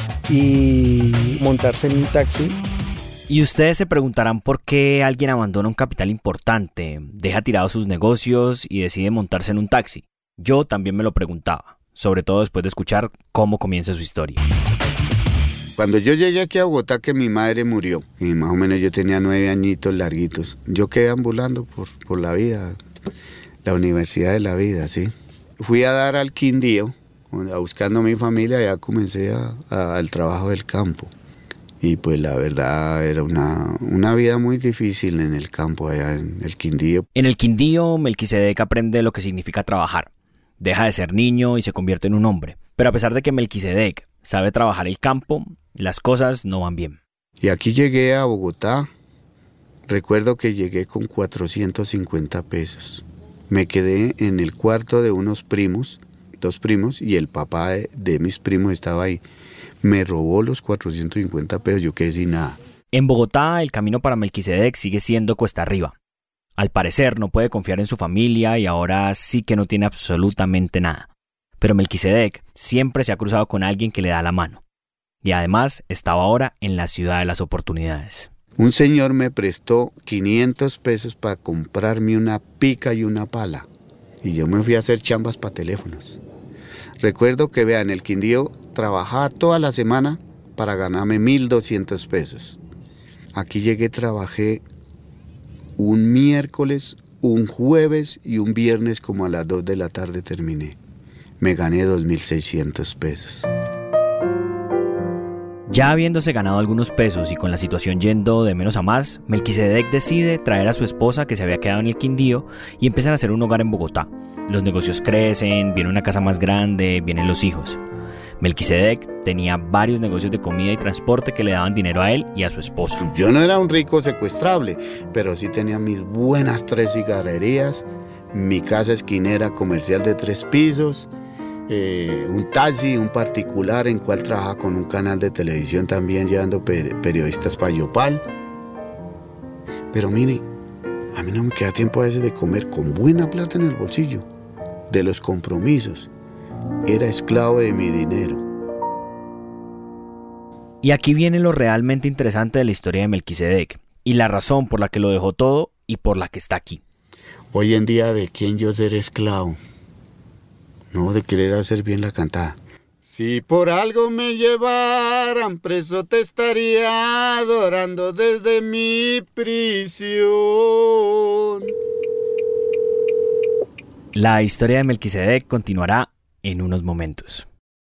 S9: y montarse en un taxi.
S10: Y ustedes se preguntarán por qué alguien abandona un capital importante, deja tirados sus negocios y decide montarse en un taxi. Yo también me lo preguntaba, sobre todo después de escuchar cómo comienza su historia.
S13: Cuando yo llegué aquí a Bogotá, que mi madre murió, y más o menos yo tenía nueve añitos larguitos, yo quedé ambulando por, por la vida, la universidad de la vida, ¿sí? Fui a dar al Quindío, buscando a mi familia, ya comencé a, a, al trabajo del campo. Y pues la verdad era una, una vida muy difícil en el campo, allá en el Quindío.
S10: En el Quindío, Melquisedec aprende lo que significa trabajar. Deja de ser niño y se convierte en un hombre. Pero a pesar de que Melquisedec sabe trabajar el campo, las cosas no van bien.
S13: Y aquí llegué a Bogotá. Recuerdo que llegué con cuatrocientos cincuenta pesos. Me quedé en el cuarto de unos primos, dos primos, y el papá de, de mis primos estaba ahí. Me robó los cuatrocientos cincuenta pesos, yo quedé sin nada.
S10: En Bogotá, el camino para Melquisedec sigue siendo cuesta arriba. Al parecer, no puede confiar en su familia y ahora sí que no tiene absolutamente nada. Pero Melquisedec siempre se ha cruzado con alguien que le da la mano. Y además, estaba ahora en la ciudad de las oportunidades.
S17: Un señor me prestó quinientos pesos para comprarme una pica y una pala. Y yo me fui a hacer chambas para teléfonos. Recuerdo que, vean, el Quindío trabajaba toda la semana para ganarme mil doscientos pesos. Aquí llegué, trabajé un miércoles, un jueves y un viernes como a las dos de la tarde terminé. Me gané dos mil seiscientos pesos.
S10: Ya habiéndose ganado algunos pesos y con la situación yendo de menos a más, Melquisedec decide traer a su esposa que se había quedado en el Quindío y empiezan a hacer un hogar en Bogotá. Los negocios crecen, viene una casa más grande, vienen los hijos. Melquisedec tenía varios negocios de comida y transporte que le daban dinero a él y a su esposa.
S17: Yo no era un rico secuestrable, pero sí tenía mis buenas tres cigarrerías, mi casa esquinera comercial de tres pisos, Eh, un taxi, un particular en cual trabaja con un canal de televisión también llevando per- periodistas para Yopal. Pero mire, a mí no me queda tiempo a veces de comer con buena plata en el bolsillo, de los compromisos. Era esclavo de mi dinero.
S10: Y aquí viene lo realmente interesante de la historia de Melquisedec y la razón por la que lo dejó todo y por la que está aquí.
S17: Hoy en día, ¿de quién yo ser esclavo? No, de querer hacer bien la cantada. Si por algo me llevaran preso, te estaría adorando desde mi prisión.
S10: La historia de Melquisedec continuará en unos momentos.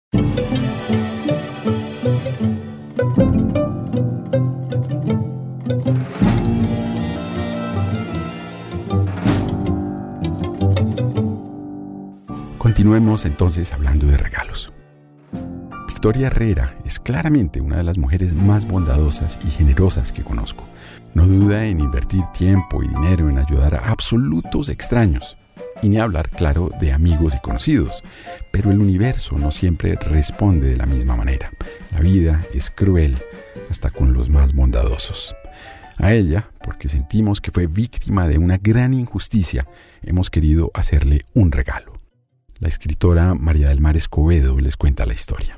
S1: Continuemos entonces hablando de regalos. Victoria Herrera es claramente una de las mujeres más bondadosas y generosas que conozco. No duda en invertir tiempo y dinero en ayudar a absolutos extraños. Y ni hablar, claro, de amigos y conocidos. Pero el universo no siempre responde de la misma manera. La vida es cruel, hasta con los más bondadosos. A ella, porque sentimos que fue víctima de una gran injusticia, hemos querido hacerle un regalo. La escritora María del Mar Escobedo les cuenta la historia.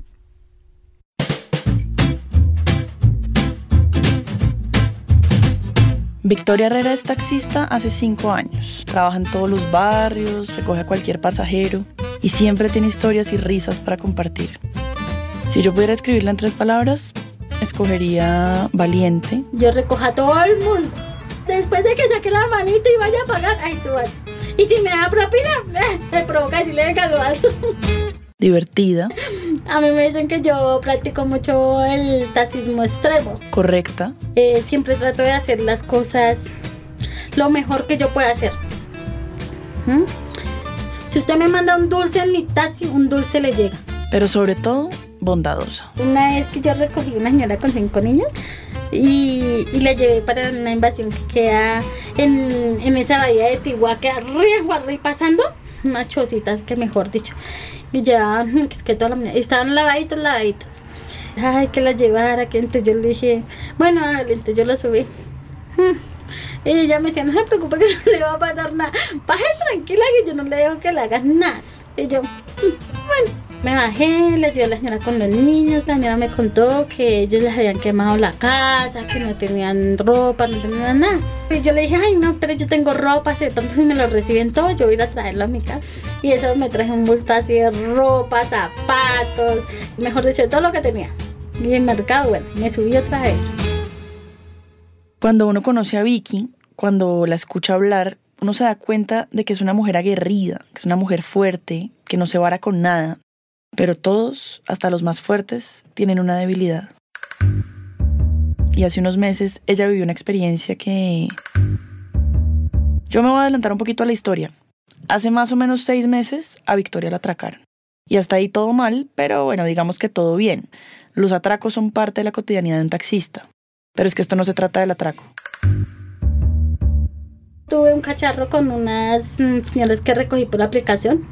S18: Victoria Herrera es taxista hace cinco años. Trabaja en todos los barrios, recoge a cualquier pasajero y siempre tiene historias y risas para compartir. Si yo pudiera escribirla en tres palabras, escogería valiente.
S19: Yo recojo a todo el mundo. Después de que saque la manito y vaya a pagar, ay, suban. Y si me da propina, eh, me provoca decirle venga lo alto.
S18: Divertida.
S19: A mí me dicen que yo practico mucho el taxismo extremo.
S18: Correcta.
S19: Eh, siempre trato de hacer las cosas lo mejor que yo pueda hacer. ¿Mm? Si usted me manda un dulce en mi taxi, un dulce le llega.
S18: Pero sobre todo, bondadosa.
S19: Una vez que yo recogí una señora con cinco niños y, y la llevé para una invasión que queda en, en esa bahía de Tiguá, que arriba, arriba pasando, unas chocitas que mejor dicho. Y ya, que es que toda la mañana, estaban lavaditos, lavaditos. Ay, que la llevara, que entonces yo le dije, bueno, hágale, entonces yo la subí. Y ella me decía, no se preocupe que no le va a pasar nada. Baje tranquila que yo no le dejo que le hagan nada. Y yo, bueno, me bajé, le ayudé a la señora con los niños. La señora me contó que ellos les habían quemado la casa, que no tenían ropa, no tenían nada. Y yo le dije, ay no, pero yo tengo ropa, de pronto si me lo reciben todo, yo voy a ir a traerlo a mi casa. Y eso me traje un bulto así de ropa, zapatos, mejor dicho, todo lo que tenía. Y el mercado, bueno, me subí otra vez.
S18: Cuando uno conoce a Vicky, cuando la escucha hablar, uno se da cuenta de que es una mujer aguerrida, que es una mujer fuerte, que no se vara con nada. Pero todos, hasta los más fuertes, tienen una debilidad. Y hace unos meses ella vivió una experiencia que... Yo me voy a adelantar un poquito a la historia. Hace más o menos seis meses a Victoria la atracaron. Y hasta ahí todo mal, pero bueno, digamos que todo bien. Los atracos son parte de la cotidianidad de un taxista. Pero es que esto no se trata del atraco.
S19: Tuve un cacharro con unas señoras que recogí por la aplicación.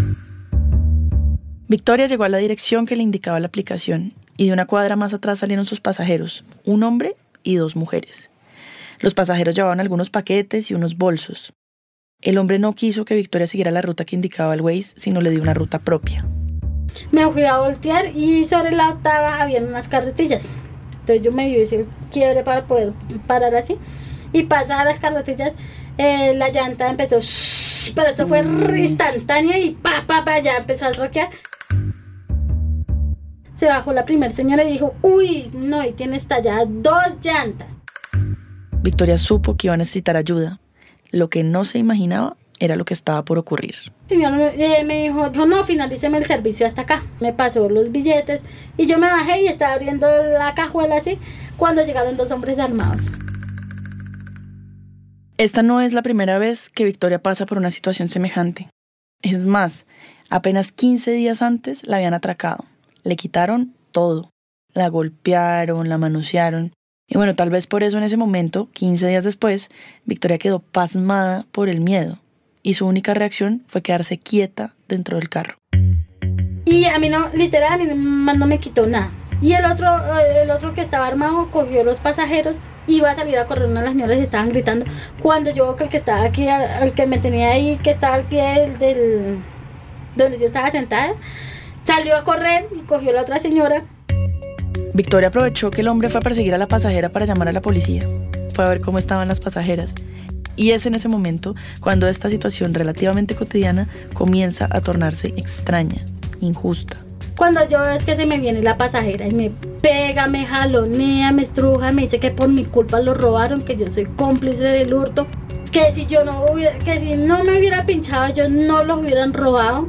S18: Victoria llegó a la dirección que le indicaba la aplicación y de una cuadra más atrás salieron sus pasajeros, un hombre y dos mujeres. Los pasajeros llevaban algunos paquetes y unos bolsos. El hombre no quiso que Victoria siguiera la ruta que indicaba el Waze, sino le dio una ruta propia.
S19: Me fui a voltear y sobre la octava habían unas carretillas. Entonces yo me hice el quiebre para poder parar así. Y pasadas las carretillas, eh, la llanta empezó, shh, pero eso fue instantáneo y pa, pa, pa, ya empezó a roquear. Se bajó la primera señora y dijo, uy, no, y tiene estalladas dos llantas.
S18: Victoria supo que iba a necesitar ayuda. Lo que no se imaginaba era lo que estaba por ocurrir.
S19: El señor eh, me dijo, no, no, finalíceme el servicio hasta acá. Me pasó los billetes y yo me bajé y estaba abriendo la cajuela así cuando llegaron dos hombres armados.
S18: Esta no es la primera vez que Victoria pasa por una situación semejante. Es más, apenas quince días antes la habían atracado. Le quitaron todo. La golpearon, la manosearon. Y bueno, tal vez por eso en ese momento, quince días después, Victoria quedó pasmada por el miedo. Y su única reacción fue quedarse quieta dentro del carro.
S19: Y a mí no, literal, a mí no, no me quitó nada. Y el otro, el otro que estaba armado cogió los pasajeros, iba a salir a correr, una de las señoras estaban gritando. Cuando yo veo que el que estaba aquí, el que me tenía ahí, que estaba al pie del, del donde yo estaba sentada, salió a correr y cogió a la otra señora.
S18: Victoria aprovechó que el hombre fue a perseguir a la pasajera para llamar a la policía. Fue a ver cómo estaban las pasajeras. Y es en ese momento cuando esta situación relativamente cotidiana comienza a tornarse extraña, injusta.
S19: Cuando yo veo es que se me viene la pasajera y me pega, me jalonea, me estruja, me dice que por mi culpa lo robaron, que yo soy cómplice del hurto, que si yo no hubiera, que si no me hubiera pinchado, ellos no los hubieran robado.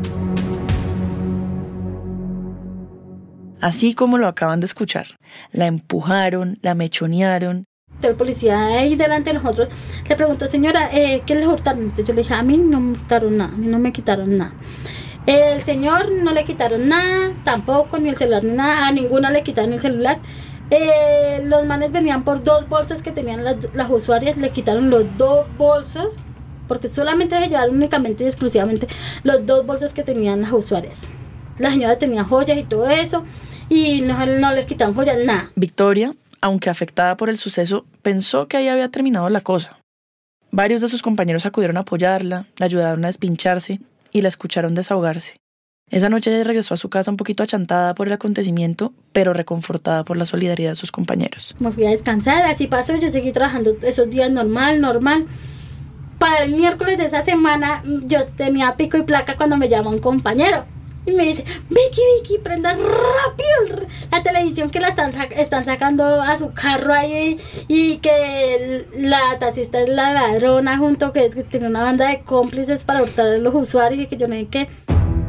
S18: Así como lo acaban de escuchar, la empujaron, la mechonearon.
S19: El policía ahí delante de nosotros le preguntó, señora, eh, ¿qué les hurtaron? Entonces yo le dije, a mí no me hurtaron nada, a mí no me quitaron nada. El señor no le quitaron nada, tampoco, ni el celular, ni nada, a ninguna le quitaron el celular. Eh, los manes venían por dos bolsos que tenían las, las usuarias, le quitaron los dos bolsos, porque solamente se llevaron únicamente y exclusivamente los dos bolsos que tenían las usuarias. La señora tenía joyas y todo eso, y no, no les quitaron joyas, nada.
S18: Victoria, aunque afectada por el suceso, pensó que ahí había terminado la cosa. Varios de sus compañeros acudieron a apoyarla, la ayudaron a despincharse y la escucharon desahogarse. Esa noche ella regresó a su casa un poquito achantada por el acontecimiento, pero reconfortada por la solidaridad de sus compañeros.
S19: Me fui a descansar, así pasó, yo seguí trabajando esos días normal, normal. Para el miércoles de esa semana, yo tenía pico y placa cuando me llama un compañero. Y me dice, Vicky, Vicky, prenda rápido la televisión que la están, están sacando a su carro ahí y que la taxista es la ladrona junto que, que tiene una banda de cómplices para hurtar a los usuarios y que yo no sé qué.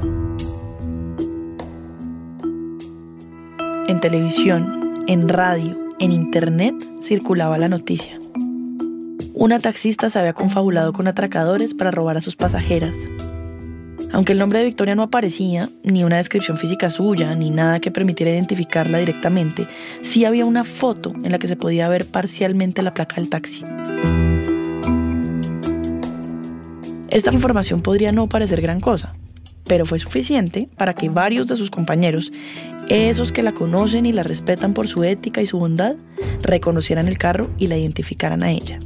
S18: En televisión, en radio, en internet circulaba la noticia. Una taxista se había confabulado con atracadores para robar a sus pasajeras. Aunque el nombre de Victoria no aparecía, ni una descripción física suya, ni nada que permitiera identificarla directamente, sí había una foto en la que se podía ver parcialmente la placa del taxi. Esta información podría no parecer gran cosa, pero fue suficiente para que varios de sus compañeros, esos que la conocen y la respetan por su ética y su bondad, reconocieran el carro y la identificaran a ella.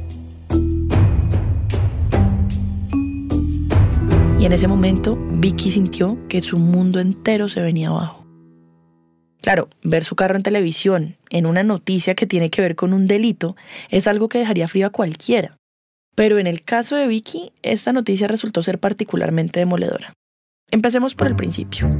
S18: Y en ese momento, Vicky sintió que su mundo entero se venía abajo. Claro, ver su carro en televisión, en una noticia que tiene que ver con un delito, es algo que dejaría frío a cualquiera. Pero en el caso de Vicky, esta noticia resultó ser particularmente demoledora. Empecemos por el principio.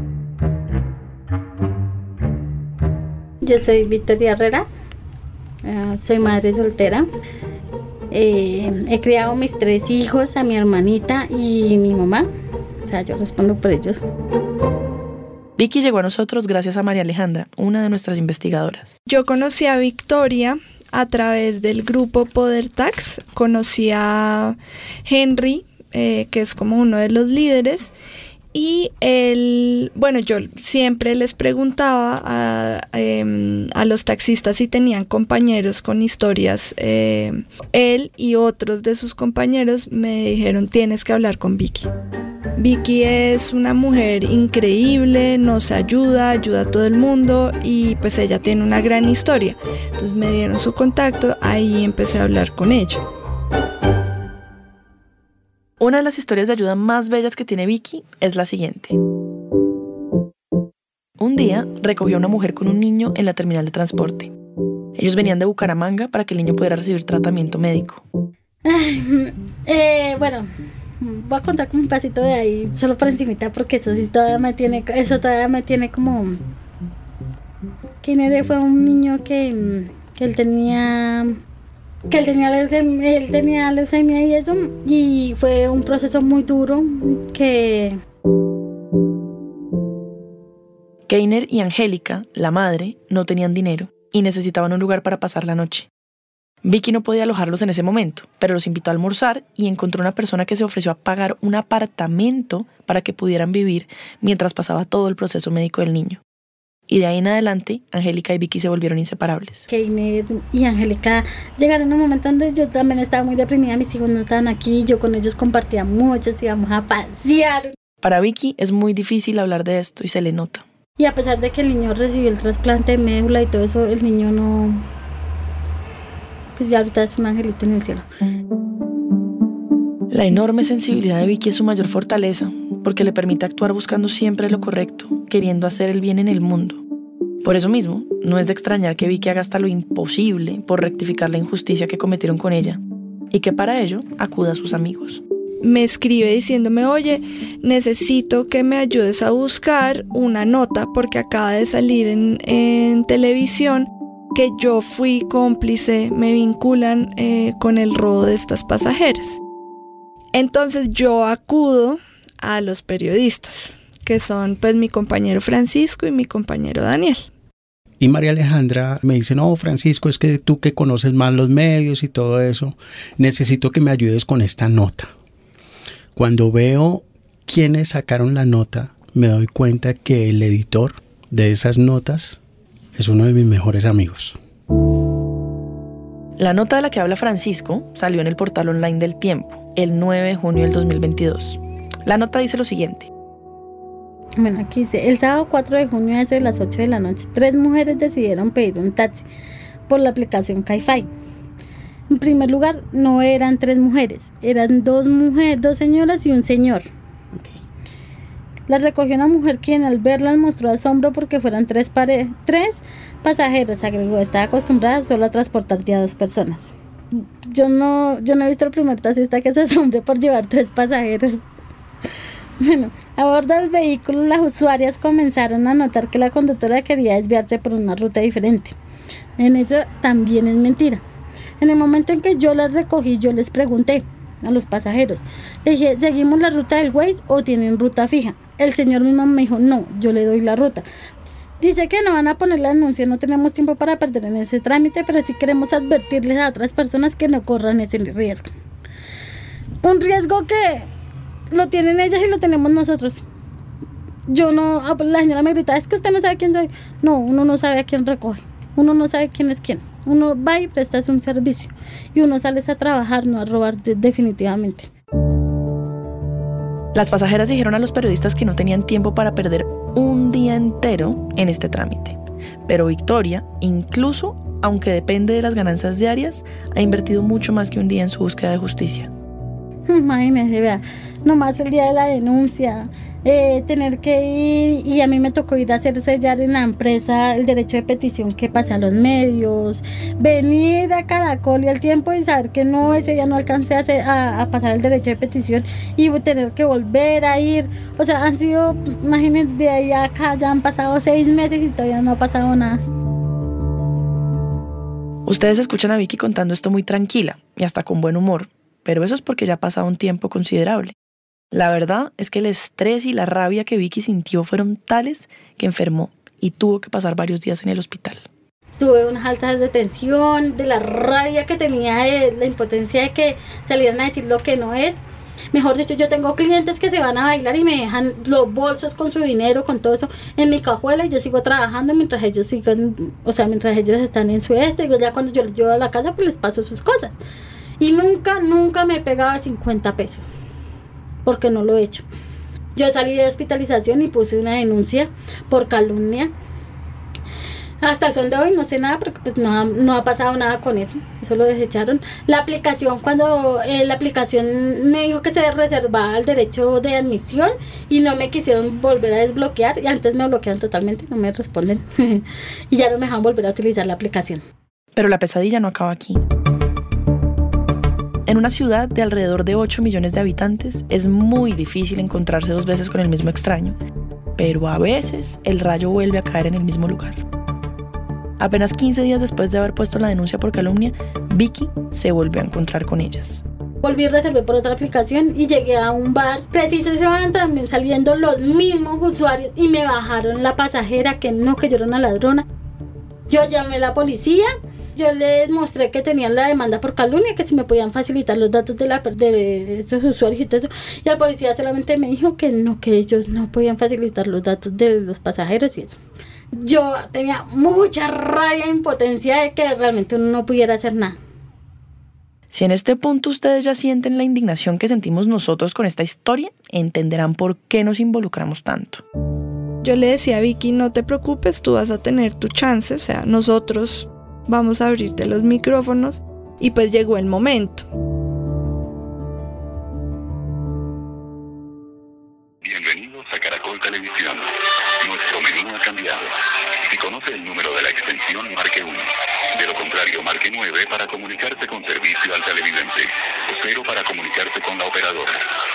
S19: Yo soy Victoria Herrera, uh, soy madre soltera. Eh, he criado mis tres hijos, a mi hermanita y mi mamá. O sea, yo respondo por ellos.
S18: Vicky llegó a nosotros gracias a María Alejandra, una de nuestras investigadoras.
S20: Yo conocí a Victoria a través del grupo Poder Tax. Conocí a Henry, eh, que es como uno de los líderes. Y él, bueno, yo siempre les preguntaba a, eh, a los taxistas si tenían compañeros con historias. Eh, él y otros de sus compañeros me dijeron, tienes que hablar con Vicky. Vicky es una mujer increíble, nos ayuda, ayuda a todo el mundo y pues ella tiene una gran historia. Entonces me dieron su contacto, ahí empecé a hablar con ella.
S18: Una de las historias de ayuda más bellas que tiene Vicky es la siguiente. Un día recogió a una mujer con un niño en la terminal de transporte. Ellos venían de Bucaramanga para que el niño pudiera recibir tratamiento médico.
S19: Ay, eh, bueno, voy a contar como un pasito de ahí, solo por encimita, porque eso sí todavía me tiene, eso todavía me tiene como... Kennedy fue un niño que, que él tenía... que él tenía, leucemia, él tenía leucemia y eso, y fue un proceso muy duro que...
S18: Keiner y Angélica, la madre, no tenían dinero y necesitaban un lugar para pasar la noche. Vicky no podía alojarlos en ese momento, pero los invitó a almorzar y encontró una persona que se ofreció a pagar un apartamento para que pudieran vivir mientras pasaba todo el proceso médico del niño. Y de ahí en adelante, Angélica y Vicky se volvieron inseparables.
S19: Keiner y Angélica llegaron a un momento donde yo también estaba muy deprimida, mis hijos no estaban aquí, yo con ellos compartía mucho, íbamos a pasear.
S18: Para Vicky es muy difícil hablar de esto y se le nota.
S19: Y a pesar de que el niño recibió el trasplante de médula y todo eso, el niño no... Pues ya ahorita es un angelito en el cielo.
S18: La enorme sensibilidad de Vicky es su mayor fortaleza, porque le permite actuar buscando siempre lo correcto, queriendo hacer el bien en el mundo. Por eso mismo, no es de extrañar que Vicky haga hasta lo imposible por rectificar la injusticia que cometieron con ella, y que para ello acuda a sus amigos.
S20: Me escribe diciéndome, oye, necesito que me ayudes a buscar una nota porque acaba de salir en, en televisión que yo fui cómplice, me vinculan eh, con el robo de estas pasajeras. Entonces yo acudo a los periodistas, que son pues mi compañero Francisco y mi compañero Daniel.
S9: Y María Alejandra me dice, no, Francisco, es que tú que conoces más los medios y todo eso, necesito que me ayudes con esta nota. Cuando veo quiénes sacaron la nota, me doy cuenta que el editor de esas notas es uno de mis mejores amigos.
S18: La nota de la que habla Francisco salió en el portal online del Tiempo, el nueve de junio del dos mil veintidós. La nota dice lo siguiente.
S19: Bueno, aquí dice, el sábado cuatro de junio a eso de las ocho de la noche, tres mujeres decidieron pedir un taxi por la aplicación Cabify. En primer lugar, no eran tres mujeres, eran dos mujeres, dos señoras y un señor. Okay. Las recogió una mujer quien al verlas mostró asombro porque fueran tres, pare- tres pasajeros, agregó, estaba acostumbrada solo a transportar ya dos personas. Yo no, yo no he visto el primer taxista que se asombre por llevar tres pasajeros. Bueno, a bordo del vehículo las usuarias comenzaron a notar que la conductora quería desviarse por una ruta diferente. En eso también es mentira. En el momento en que yo las recogí, yo les pregunté a los pasajeros, le dije, ¿seguimos la ruta del Waze o tienen ruta fija? El señor mismo me dijo, no, yo le doy la ruta. Dice que no van a poner la denuncia, no tenemos tiempo para perder en ese trámite, pero sí queremos advertirles a otras personas que no corran ese riesgo. Un riesgo que lo tienen ellas y lo tenemos nosotros. Yo no, la señora me grita, es que usted no sabe quién sabe. No, uno no sabe a quién recoge, uno no sabe quién es quién. Uno va y presta un servicio y uno sale a trabajar, no a robar de, definitivamente.
S18: Las pasajeras dijeron a los periodistas que no tenían tiempo para perder un día entero en este trámite. Pero Victoria, incluso aunque depende de las ganancias diarias, ha invertido mucho más que un día en su búsqueda de justicia.
S19: Imagínense, vea, nomás el día de la denuncia, eh, tener que ir, y a mí me tocó ir a hacer sellar en la empresa el derecho de petición que pasé a los medios, venir a Caracol y al Tiempo y saber que no, ese día no alcancé a, hacer, a, a pasar el derecho de petición y tener que volver a ir. O sea, han sido, imagínense, de ahí a acá ya han pasado seis meses y todavía no ha pasado nada.
S18: Ustedes escuchan a Vicky contando esto muy tranquila y hasta con buen humor, pero eso es porque ya ha pasado un tiempo considerable. La verdad es que el estrés y la rabia que Vicky sintió fueron tales que enfermó y tuvo que pasar varios días en el hospital.
S19: Tuve unas altas de tensión, de la rabia que tenía, de la impotencia de que salieran a decir lo que no es. Mejor dicho, yo tengo clientes que se van a bailar y me dejan los bolsos con su dinero, con todo eso en mi cajuela, y yo sigo trabajando mientras ellos sigan, o sea, mientras ellos están en su este, y ya cuando yo los llevo a la casa pues les paso sus cosas. Y nunca, nunca me he pegado cincuenta pesos, porque no lo he hecho. Yo salí de hospitalización y puse una denuncia por calumnia. Hasta el sol de hoy no sé nada porque pues no ha, no ha pasado nada con eso, eso lo desecharon. La aplicación, cuando eh, la aplicación me dijo que se reservaba el derecho de admisión y no me quisieron volver a desbloquear y antes me bloquearon totalmente, no me responden y ya no me dejan volver a utilizar la aplicación.
S18: Pero la pesadilla no acaba aquí. En una ciudad de alrededor de ocho millones de habitantes es muy difícil encontrarse dos veces con el mismo extraño, pero a veces el rayo vuelve a caer en el mismo lugar. Apenas quince días después de haber puesto la denuncia por calumnia, Vicky se volvió a encontrar con ellas.
S19: Volví a reservar por otra aplicación y llegué a un bar. Preciso estaban también saliendo los mismos usuarios y me bajaron la pasajera, que no, que yo era una ladrona. Yo llamé a la policía, yo les mostré que tenían la demanda por calumnia, que si me podían facilitar los datos de, la, de esos usuarios y todo eso. Y el policía solamente me dijo que no, que ellos no podían facilitar los datos de los pasajeros y eso. Yo tenía mucha rabia e impotencia de que realmente uno no pudiera hacer nada.
S18: Si en este punto ustedes ya sienten la indignación que sentimos nosotros con esta historia, entenderán por qué nos involucramos tanto.
S20: Yo le decía a Vicky, no te preocupes, tú vas a tener tu chance, o sea, nosotros vamos a abrirte los micrófonos, y pues llegó el momento.
S21: Bienvenidos a Caracol Televisión. Nuestro menú ha cambiado. Si conoce el número de la extensión, marque uno. De lo contrario, marque nueve para comunicarse con servicio al televidente. O cero para comunicarse con la operadora.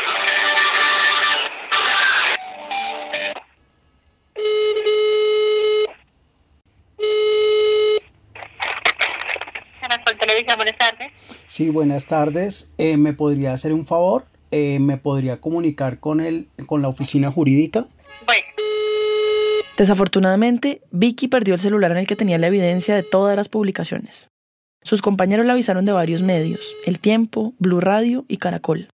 S22: Caracol Televisión, buenas tardes.
S23: Sí, buenas tardes. Eh, ¿Me podría hacer un favor? Eh, ¿Me podría comunicar con el, con la oficina jurídica?
S22: Bueno.
S18: Desafortunadamente, Vicky perdió el celular en el que tenía la evidencia de todas las publicaciones. Sus compañeros la avisaron de varios medios: El Tiempo, Blue Radio y Caracol.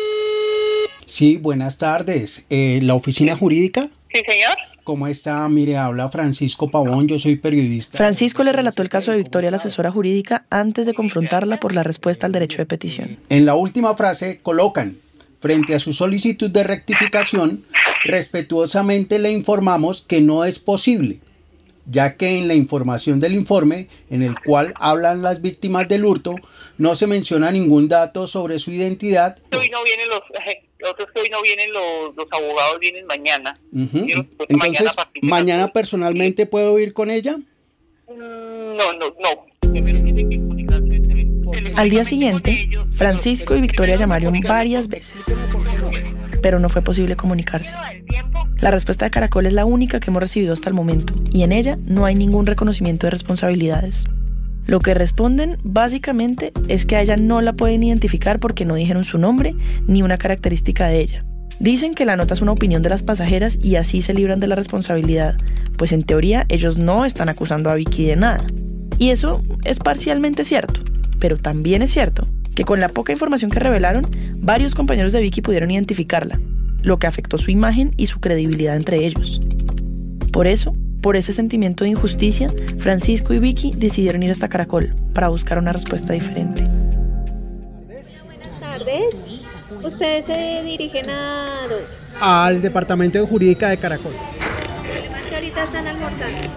S23: Sí, buenas tardes. Eh, ¿La oficina jurídica?
S22: Sí, señor.
S23: ¿Cómo está? Mire, habla Francisco Pavón, yo soy periodista.
S18: Francisco le relató el caso de Victoria a la asesora jurídica antes de confrontarla por la respuesta al derecho de petición.
S23: En la última frase colocan: frente a su solicitud de rectificación, respetuosamente le informamos que no es posible, ya que en la información del informe, en el cual hablan las víctimas del hurto, no se menciona ningún dato sobre su identidad.
S22: Hoy no vienen los, otros que hoy no vienen los, los abogados, vienen mañana.
S23: Uh-huh. Entonces, mañana, ¿mañana personalmente puedo ir con ella?
S22: No, no, no. Primero tienen que comunicarse.
S18: Al día siguiente, Francisco y Victoria llamaron varias veces, pero no fue posible comunicarse. La respuesta de Caracol es la única que hemos recibido hasta el momento, y en ella no hay ningún reconocimiento de responsabilidades. Lo que responden, básicamente, es que a ella no la pueden identificar porque no dijeron su nombre ni una característica de ella. Dicen que la nota es una opinión de las pasajeras y así se libran de la responsabilidad, pues en teoría ellos no están acusando a Vicky de nada. Y eso es parcialmente cierto. Pero también es cierto que con la poca información que revelaron, varios compañeros de Vicky pudieron identificarla, lo que afectó su imagen y su credibilidad entre ellos. Por eso, por ese sentimiento de injusticia, Francisco y Vicky decidieron ir hasta Caracol para buscar una respuesta diferente.
S22: Buenas tardes. ¿Ustedes se dirigen a dónde?
S23: Al departamento de jurídica de Caracol.
S22: Además que ahorita están almorzando.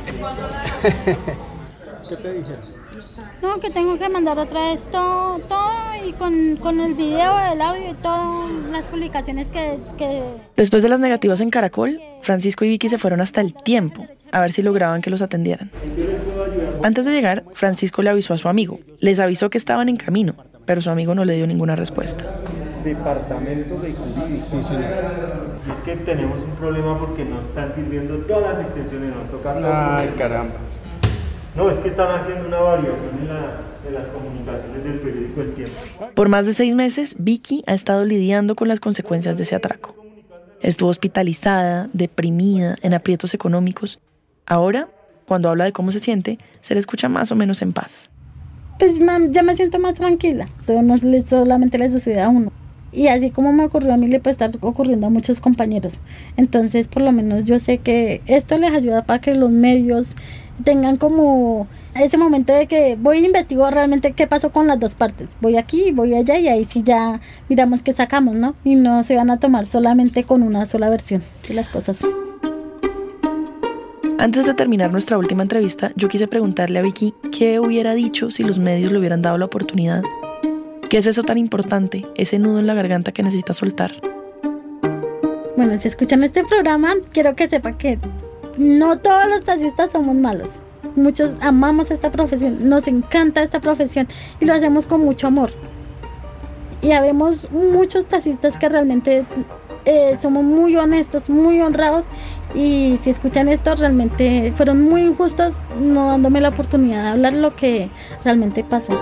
S23: ¿Qué te dijeron?
S19: No, que tengo que mandar otra vez todo, todo y con, con el video, el audio y todas las publicaciones que, que...
S18: Después de las negativas en Caracol, Francisco y Vicky se fueron hasta El Tiempo a ver si lograban que los atendieran. Antes de llegar, Francisco le avisó a su amigo. Les avisó que estaban en camino, pero su amigo no le dio ninguna respuesta.
S24: Departamento de Jurídica. Sí, señor. Es que tenemos un problema porque no están sirviendo todas las extensiones, nos toca...
S23: Ay, caramba.
S24: No, es que están haciendo una variación en las, en las comunicaciones del periódico El Tiempo.
S18: Por más de seis meses, Vicky ha estado lidiando con las consecuencias de ese atraco. Estuvo hospitalizada, deprimida, en aprietos económicos. Ahora, cuando habla de cómo se siente, se le escucha más o menos en paz.
S19: Pues ya me siento más tranquila. Eso no solamente le sucede a uno. Y así como me ocurrió a mí, le puede estar ocurriendo a muchos compañeros. Entonces, por lo menos yo sé que esto les ayuda para que los medios tengan como ese momento de que voy a investigar realmente qué pasó con las dos partes. Voy aquí, voy allá y ahí sí ya miramos qué sacamos, ¿no? Y no se van a tomar solamente con una sola versión de las cosas.
S18: Antes de terminar nuestra última entrevista, yo quise preguntarle a Vicky qué hubiera dicho si los medios le hubieran dado la oportunidad. ¿Qué es eso tan importante, ese nudo en la garganta que necesita soltar?
S19: Bueno, si escuchan este programa, quiero que sepa que no todos los taxistas somos malos. Muchos amamos esta profesión, nos encanta esta profesión y lo hacemos con mucho amor. Y habemos muchos taxistas que realmente eh, somos muy honestos, muy honrados, y si escuchan esto realmente fueron muy injustos no dándome la oportunidad de hablar lo que realmente pasó.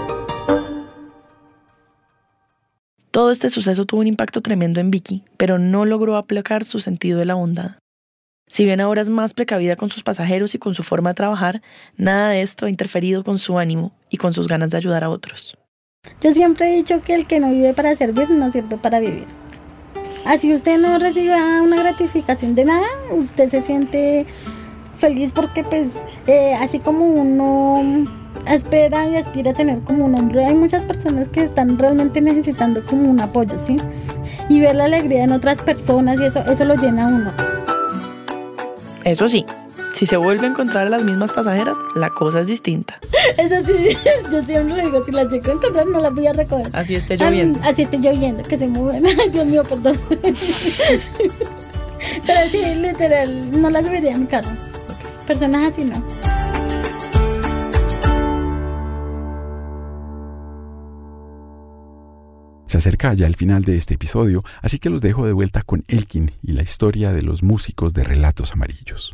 S18: Todo este suceso tuvo un impacto tremendo en Vicky, pero no logró aplacar su sentido de la bondad. Si bien ahora es más precavida con sus pasajeros y con su forma de trabajar, nada de esto ha interferido con su ánimo y con sus ganas de ayudar a otros.
S19: Yo siempre he dicho que el que no vive para servir no sirve para vivir. Así usted no reciba una gratificación de nada, usted se siente feliz porque pues eh, así como uno espera y aspira a tener como un hombre, hay muchas personas que están realmente necesitando como un apoyo, ¿sí? Y ver la alegría en otras personas y eso, eso lo llena a uno.
S18: Eso sí, si se vuelve a encontrar a las mismas pasajeras, la cosa es distinta.
S19: Eso sí, sí, yo siempre lo digo, si las llego a encontrar no las voy a recoger.
S18: Así esté lloviendo.
S19: Así esté lloviendo, que se mueven. Ay, Dios mío, perdón. Pero sí, literal, no las subiría a mi carro. Personas así no.
S1: Se acerca ya el final de este episodio, así que los dejo de vuelta con Elkin y la historia de los músicos de Relatos Amarillos.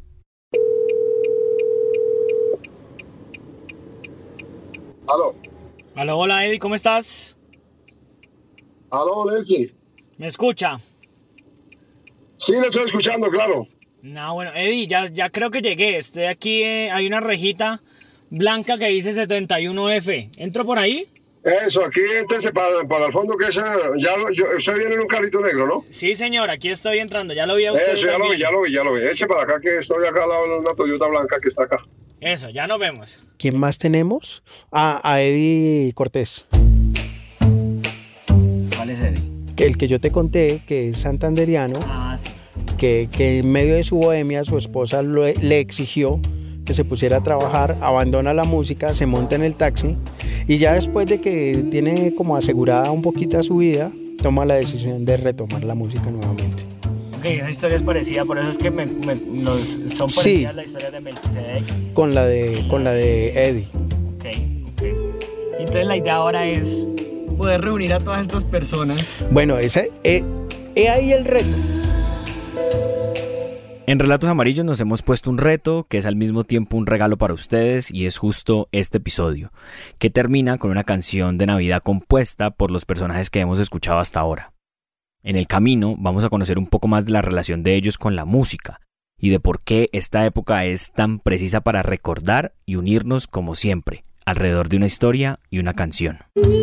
S2: Aló.
S12: Aló, hola Eddie, ¿cómo estás?
S2: Aló, Elkin.
S12: ¿Me escucha?
S2: Sí, lo estoy escuchando, claro.
S12: No, bueno, Eddie, ya, ya creo que llegué. Estoy aquí, eh, hay una rejita blanca que dice setenta y uno F. ¿Entro por ahí?
S2: Eso, aquí entonces para, para el fondo que esa, ya lo, yo, usted viene en un carrito negro, ¿no?
S12: Sí, señor, aquí estoy entrando, ya lo vi a usted.
S2: Eso, ya
S12: también.
S2: lo vi, ya lo vi, ya lo vi. Eche para acá que estoy acá al lado de una Toyota blanca que está acá.
S12: Eso, ya nos vemos.
S9: ¿Quién más tenemos? Ah, a Eddie Cortés.
S12: ¿Cuál es Eddie?
S9: Que el que yo te conté, que es santanderiano,
S12: ah, sí.
S9: que, que en medio de su bohemia su esposa lo, le exigió que se pusiera a trabajar, abandona la música, se monta en el taxi y ya después de que tiene como asegurada un poquito su vida, toma la decisión de retomar la música nuevamente.
S12: Ok, esa historia es parecida, por eso es que me, me, nos, son parecidas sí, la historia de Melquisedec.
S9: Con la de, con la de Eddie.
S12: Ok, ok. Entonces la idea ahora es poder reunir a todas estas personas.
S9: Bueno, ese es eh, ahí el reto.
S10: En Relatos Amarillos nos hemos puesto un reto que es al mismo tiempo un regalo para ustedes y es justo este episodio, que termina con una canción de Navidad compuesta por los personajes que hemos escuchado hasta ahora. En el camino vamos a conocer un poco más de la relación de ellos con la música y de por qué esta época es tan precisa para recordar y unirnos como siempre, alrededor de una historia y una canción.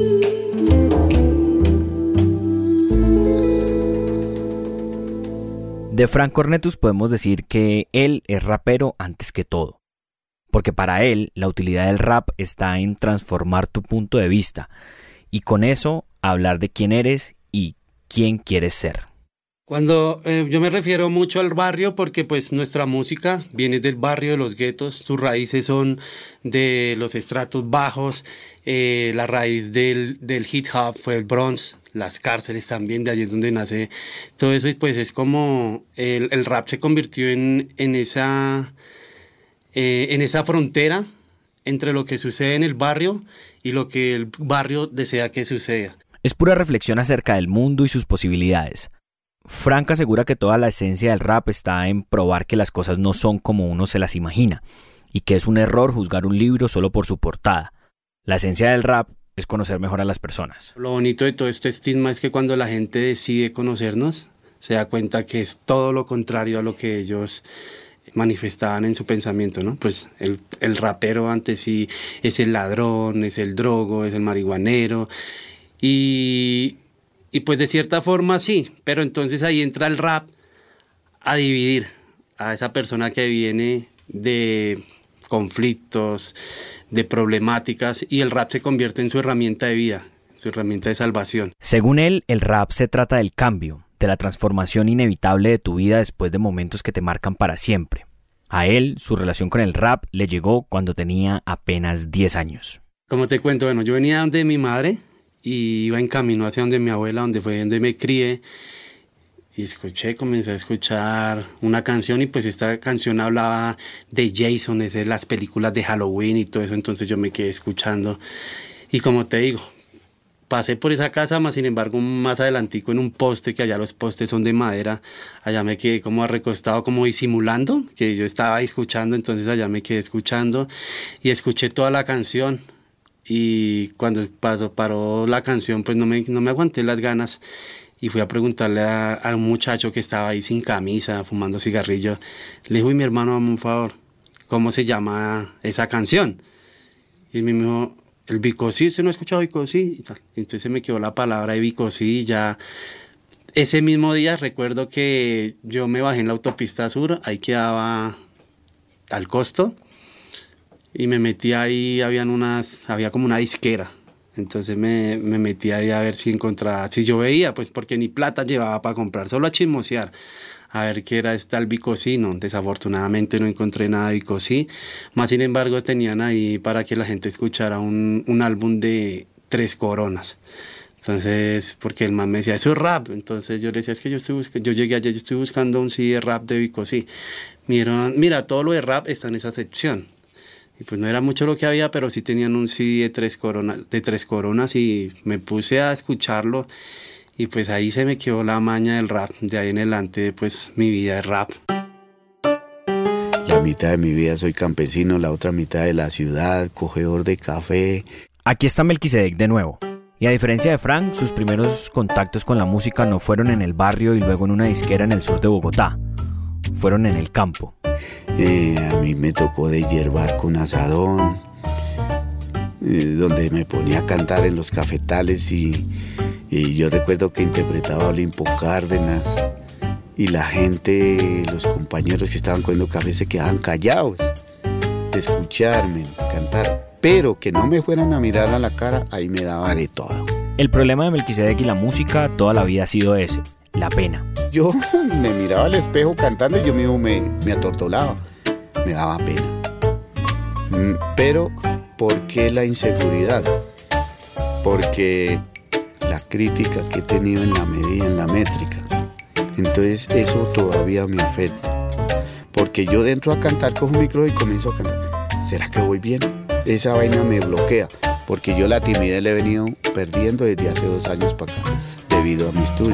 S10: De Frank Cornetus podemos decir que él es rapero antes que todo, porque para él la utilidad del rap está en transformar tu punto de vista y con eso hablar de quién eres y quién quieres ser.
S11: Cuando eh, yo me refiero mucho al barrio porque pues nuestra música viene del barrio, de los guetos, sus raíces son de los estratos bajos, eh, la raíz del, del hip hop fue el Bronx, las cárceles también, de allí es donde nace todo eso y pues es como el, el rap se convirtió en, en, esa, eh, en esa frontera entre lo que sucede en el barrio y lo que el barrio desea que suceda.
S10: Es pura reflexión acerca del mundo y sus posibilidades. Frank asegura que toda la esencia del rap está en probar que las cosas no son como uno se las imagina y que es un error juzgar un libro solo por su portada. La esencia del rap es conocer mejor a las personas.
S11: Lo bonito de todo este estigma es que cuando la gente decide conocernos, se da cuenta que es todo lo contrario a lo que ellos manifestaban en su pensamiento, ¿no? Pues el, el rapero antes sí es el ladrón, es el drogo, es el marihuanero y... Y pues de cierta forma sí, pero entonces ahí entra el rap a dividir a esa persona que viene de conflictos, de problemáticas, y el rap se convierte en su herramienta de vida, su herramienta de salvación.
S10: Según él, el rap se trata del cambio, de la transformación inevitable de tu vida después de momentos que te marcan para siempre. A él, su relación con el rap le llegó cuando tenía apenas diez años.
S11: Como te cuento, bueno, yo venía de mi madre y iba en camino hacia donde mi abuela, donde fue donde me crié, y escuché, comencé a escuchar una canción y pues esta canción hablaba de Jason, es de las películas de Halloween y todo eso, entonces yo me quedé escuchando y como te digo, pasé por esa casa, más sin embargo más adelantico en un poste, que allá los postes son de madera, allá me quedé como recostado, como disimulando que yo estaba escuchando, entonces allá me quedé escuchando y escuché toda la canción. Y cuando paró, paró la canción, pues no me, no me aguanté las ganas y fui a preguntarle a, a un muchacho que estaba ahí sin camisa, fumando cigarrillo. Le dijo, y mi hermano, dame un favor, ¿cómo se llama esa canción? Y él me dijo, el Bicosí, ¿usted no ha escuchado Bicosí? Y tal. Entonces me quedó la palabra de Bicosí y ya. Ese mismo día recuerdo que yo me bajé en la autopista sur, ahí quedaba al costo. Y me metí ahí, habían unas, había como una disquera. Entonces me, me metí ahí a ver si encontraba, si yo veía, pues porque ni plata llevaba para comprar, solo a chismosear, a ver qué era este Bicosí. No, desafortunadamente no encontré nada de Bicosí. Más sin embargo tenían ahí para que la gente escuchara un, un álbum de Tres Coronas. Entonces, porque el man me decía, eso es rap. Entonces yo le decía, es que yo estoy buscando, yo llegué allá, yo estoy buscando un C D de rap de Bicosí. Mira, mira, todo lo de rap está en esa sección. Y pues no era mucho lo que había, pero sí tenían un C D de tres coronas, de tres coronas y me puse a escucharlo y pues ahí se me quedó la maña del rap. De ahí en adelante pues mi vida es rap.
S17: La mitad de mi vida soy campesino, la otra mitad de la ciudad, cogedor de café.
S10: Aquí está Melquisedec de nuevo. Y a diferencia de Frank, sus primeros contactos con la música no fueron en el barrio y luego en una disquera en el sur de Bogotá. Fueron en el campo.
S17: Eh, a mí me tocó de hierbar con asadón, eh, donde me ponía a cantar en los cafetales y, y yo recuerdo que interpretaba a Olimpo Cárdenas y la gente, los compañeros que estaban comiendo café se quedaban callados de escucharme cantar, pero que no me fueran a mirar a la cara, ahí me daba de todo.
S10: El problema de Melquisedec y la música toda la vida ha sido ese, la pena.
S17: Yo me miraba al espejo cantando y yo mismo me, me atortolaba, me daba pena. Pero, ¿por qué la inseguridad? Porque la crítica que he tenido en la medida, en la métrica. Entonces eso todavía me afecta. Porque yo dentro a cantar cojo un micro y comienzo a cantar. ¿Será que voy bien? Esa vaina me bloquea. Porque yo la timidez la he venido perdiendo desde hace dos años para acá, debido a mi estudio.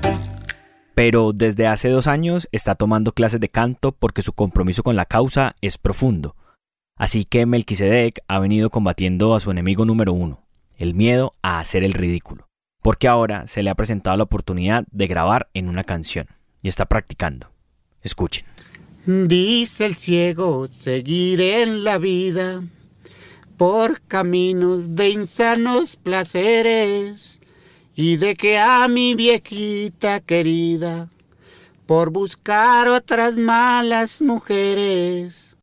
S10: Pero desde hace dos años está tomando clases de canto porque su compromiso con la causa es profundo. Así que Melquisedec ha venido combatiendo a su enemigo número uno, el miedo a hacer el ridículo. Porque ahora se le ha presentado la oportunidad de grabar en una canción y está practicando. Escuchen.
S13: Dice el ciego, seguiré en la vida por caminos de insanos placeres. Y de que a mi viejita querida, por buscar otras malas mujeres.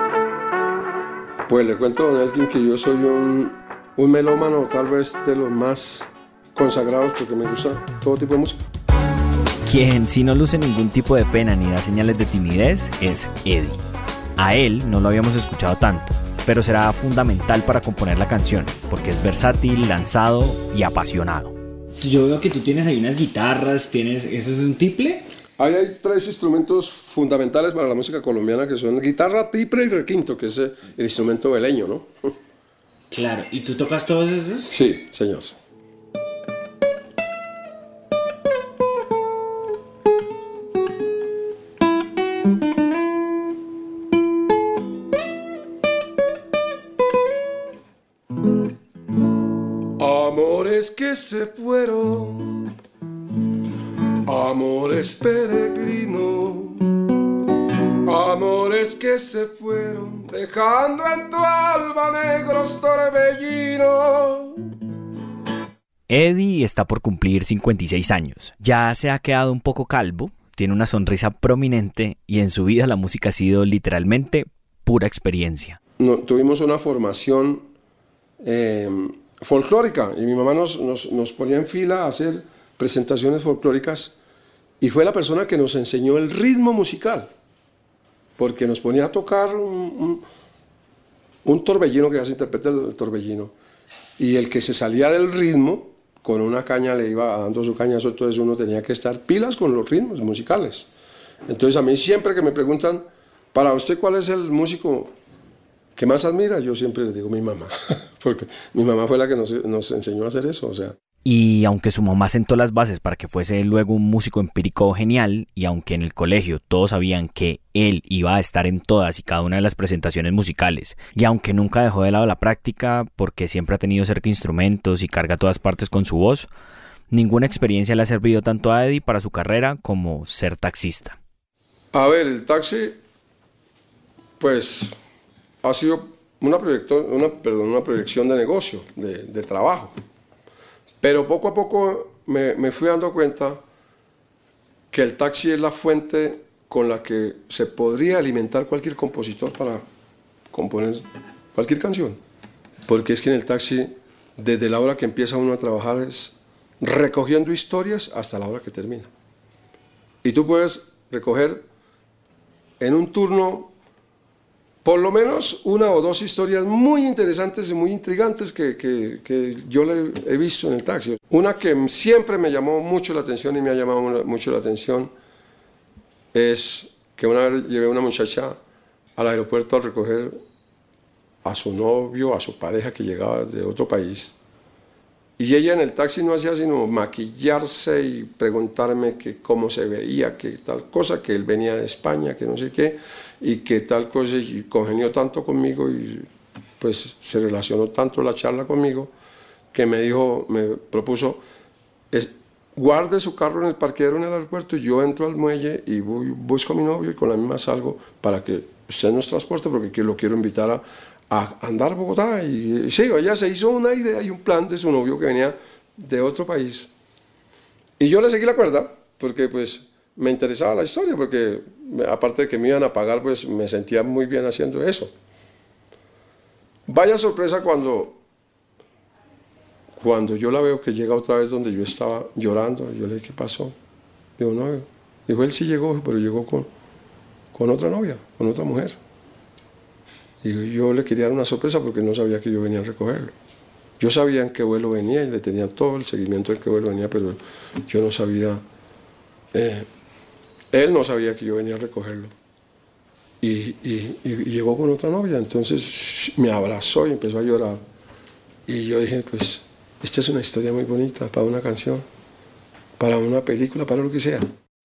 S2: Pues le cuento a don Elkin que yo soy un, un melómano tal vez de los más consagrados porque me gusta todo tipo de música.
S10: Quien sí no luce ningún tipo de pena ni da señales de timidez es Eddie. A él no lo habíamos escuchado tanto, pero será fundamental para componer la canción, porque es versátil, lanzado y apasionado.
S12: Yo veo que tú tienes ahí unas guitarras, tienes, ¿eso es un tiple?
S2: Ahí hay tres instrumentos fundamentales para la música colombiana que son guitarra, tiple y requinto, que es el instrumento veleño, ¿no?
S12: Claro, ¿y tú tocas todos esos?
S2: Sí, señor. Amores que se fueron, amores peregrinos, amores que se fueron, dejando en tu alma negros torbellinos.
S10: Eddie está por cumplir cincuenta y seis años. Ya se ha quedado un poco calvo, tiene una sonrisa prominente y en su vida la música ha sido literalmente pura experiencia.
S2: No, tuvimos una formación eh, folclórica y mi mamá nos, nos, nos ponía en fila a hacer presentaciones folclóricas y fue la persona que nos enseñó el ritmo musical. porque nos ponía a tocar un, un, un torbellino, que ya se interpreta el, el torbellino, y el que se salía del ritmo, con una caña le iba dando su cañazo, entonces uno tenía que estar pilas con los ritmos musicales. Entonces a mí siempre que me preguntan, para usted cuál es el músico que más admira, yo siempre les digo mi mamá, porque mi mamá fue la que nos, nos enseñó a hacer eso, o sea.
S10: Y aunque su mamá sentó las bases para que fuese luego un músico empírico genial, y aunque en el colegio todos sabían que él iba a estar en todas y cada una de las presentaciones musicales, y aunque nunca dejó de lado la práctica porque siempre ha tenido cerca instrumentos y carga todas partes con su voz, ninguna experiencia le ha servido tanto a Eddie para su carrera como ser taxista.
S2: A ver, el taxi, pues, ha sido una, una, perdón, una proyección de negocio, de, de trabajo. Pero poco a poco me, me fui dando cuenta que el taxi es la fuente con la que se podría alimentar cualquier compositor para componer cualquier canción. Porque es que en el taxi, desde la hora que empieza uno a trabajar, es recogiendo historias hasta la hora que termina. Y tú puedes recoger en un turno por lo menos una o dos historias muy interesantes y muy intrigantes que, que, que yo le he visto en el taxi. Una que siempre me llamó mucho la atención y me ha llamado mucho la atención es que una vez llevé a una muchacha al aeropuerto a recoger a su novio, a su pareja que llegaba de otro país. Y ella en el taxi no hacía sino maquillarse y preguntarme que cómo se veía, que tal cosa, que él venía de España, que no sé qué, y que tal cosa, y congenió tanto conmigo y pues se relacionó tanto la charla conmigo, que me dijo, me propuso, es, guarde su carro en el parqueadero en el aeropuerto y yo entro al muelle y voy, busco a mi novio y con la misma salgo para que usted nos transporte porque lo quiero invitar a a andar a Bogotá. Y, y sí, ella se hizo una idea y un plan de su novio que venía de otro país. Y yo le seguí la cuerda, porque pues me interesaba la historia, porque aparte de que me iban a pagar, pues me sentía muy bien haciendo eso. Vaya sorpresa cuando, cuando yo la veo que llega otra vez donde yo estaba llorando. Yo le dije, ¿qué pasó? Digo, no, dijo, él sí llegó, pero llegó con, con otra novia, con otra mujer. Y yo le quería dar una sorpresa porque no sabía que yo venía a recogerlo. Yo sabía en qué vuelo venía y le tenía todo el seguimiento de qué vuelo venía, pero yo no sabía, eh, él no sabía que yo venía a recogerlo. Y, y, y llegó con otra novia, entonces me abrazó y empezó a llorar. Y yo dije, pues, esta es una historia muy bonita para una canción, para una película, para lo que sea.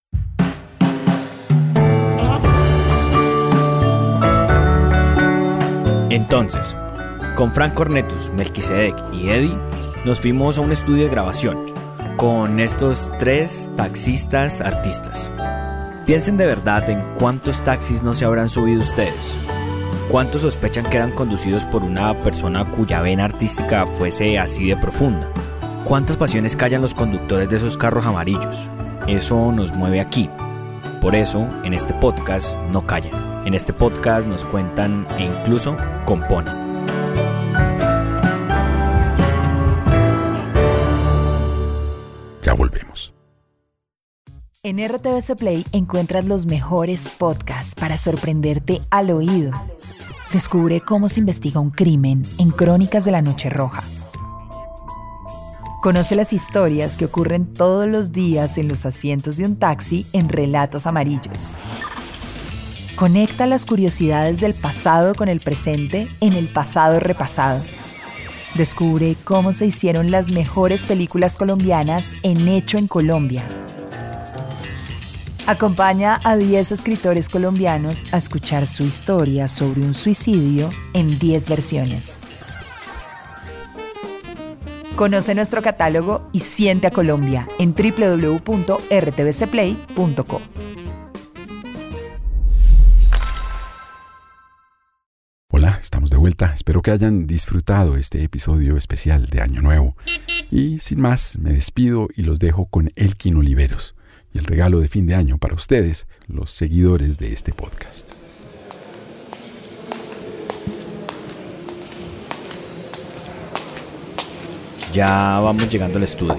S10: Entonces, con Frank Cornetus, Melquisedec y Eddie, nos fuimos a un estudio de grabación con estos tres taxistas artistas. Piensen de verdad en cuántos taxis no se habrán subido ustedes. ¿Cuántos sospechan que eran conducidos por una persona cuya vena artística fuese así de profunda? ¿Cuántas pasiones callan los conductores de esos carros amarillos? Eso nos mueve aquí. Por eso, en este podcast no callan. En este podcast nos cuentan e incluso componen.
S1: Ya volvemos.
S8: En R T V C Play encuentras los mejores podcasts para sorprenderte al oído. Descubre cómo se investiga un crimen en Crónicas de la Noche Roja. Conoce las historias que ocurren todos los días en los asientos de un taxi en Relatos Amarillos. Conecta las curiosidades del pasado con el presente en El Pasado Repasado. Descubre cómo se hicieron las mejores películas colombianas en Hecho en Colombia. Acompaña a diez escritores colombianos a escuchar su historia sobre un suicidio en diez versiones. Conoce nuestro catálogo y siente a Colombia en doble u doble u doble u punto r t v c play punto co.
S1: Hola, estamos de vuelta. Espero que hayan disfrutado este episodio especial de Año Nuevo. Y sin más, me despido y los dejo con Elkin Oliveros y el regalo de fin de año para ustedes, los seguidores de este podcast.
S10: Ya vamos llegando al estudio.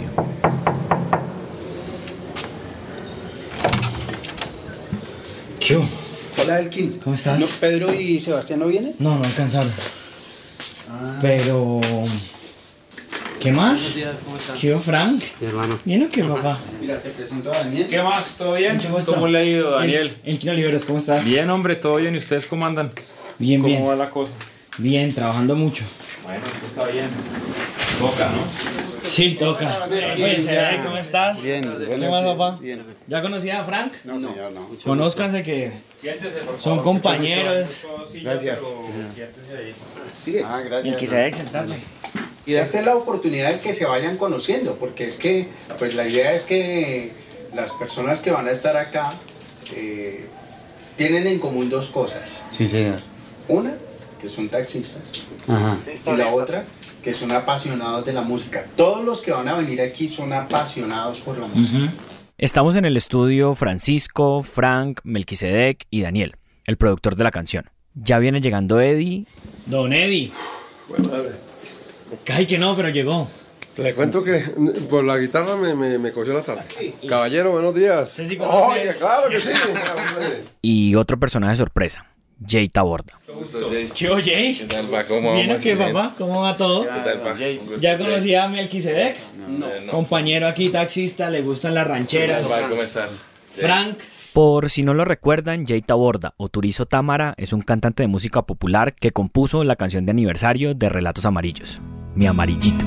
S12: ¿Qué?
S23: Hola, Elkin.
S12: ¿Cómo estás?
S23: ¿No, ¿Pedro y Sebastián no vienen?
S12: No, no alcanzaron. Ah. Pero... ¿Qué más?
S11: Buenos días, ¿cómo estás?
S12: ¿Qué hubo, Frank?
S11: Mi hermano.
S12: ¿Bien o qué, papá?
S23: Mira, te presento a Daniel.
S3: ¿Qué más? ¿Todo bien?
S12: Mucho gusto.
S3: ¿Cómo le ha ido, Daniel?
S12: El, Elkin Oliveros, ¿cómo estás?
S3: Bien, hombre, todo bien. ¿Y ustedes cómo andan?
S12: Bien,
S3: ¿Cómo
S12: bien.
S3: va la cosa?
S12: Bien, trabajando mucho.
S3: Bueno, eso está bien. Toca, ¿no?
S12: Sí, toca. Oye, Sebe, ¿cómo estás?
S17: Bien,
S12: ¿Qué más, papá?
S17: Bien.
S12: ¿Ya conocía a Frank?
S17: No, señor, no.
S12: Conózcanse que
S3: Siéntese, por favor.
S12: son compañeros.
S17: Gracias.
S3: Siéntese ahí.
S23: Sí.
S17: Ah, gracias.
S12: El que se debe sentarse.
S23: Y esta es la oportunidad de que se vayan conociendo, porque es que, pues la idea es que las personas que van a estar acá eh, tienen en común dos cosas.
S17: Sí, señor.
S23: Una, que son taxistas.
S17: Ajá.
S23: Y la otra, que son apasionados de la música. Todos los que van a venir aquí son apasionados por la música.
S10: Uh-huh. Estamos en el estudio Francisco, Frank, Melquisedec y Daniel, el productor de la canción. Ya viene llegando Eddie.
S12: Don Eddie.
S2: Bueno,
S12: Ay, que no, pero llegó.
S2: le cuento que por la guitarra me, me, me cogió la tarde. Caballero, buenos días.
S12: ¿Usted sí conoce?
S2: Oye, claro que sí.
S10: Y otro personaje sorpresa, Jay Taborda.
S12: ¿Qué oye, Jay?
S5: ¿Qué tal, pa? ¿Cómo
S12: ¿Bien o
S5: vamos?
S12: qué, papá? ¿Cómo va todo?
S5: ¿Qué tal, pa? Un gusto.
S12: ¿Ya conocía a Melquisedec?
S5: No, no.
S12: Compañero aquí, taxista, le gustan las rancheras.
S5: Pa, ¿cómo estás?
S12: Frank.
S10: Por si no lo recuerdan, Jay Taborda o Turizo Támara es un cantante de música popular que compuso la canción de aniversario de Relatos Amarillos, Mi Amarillito.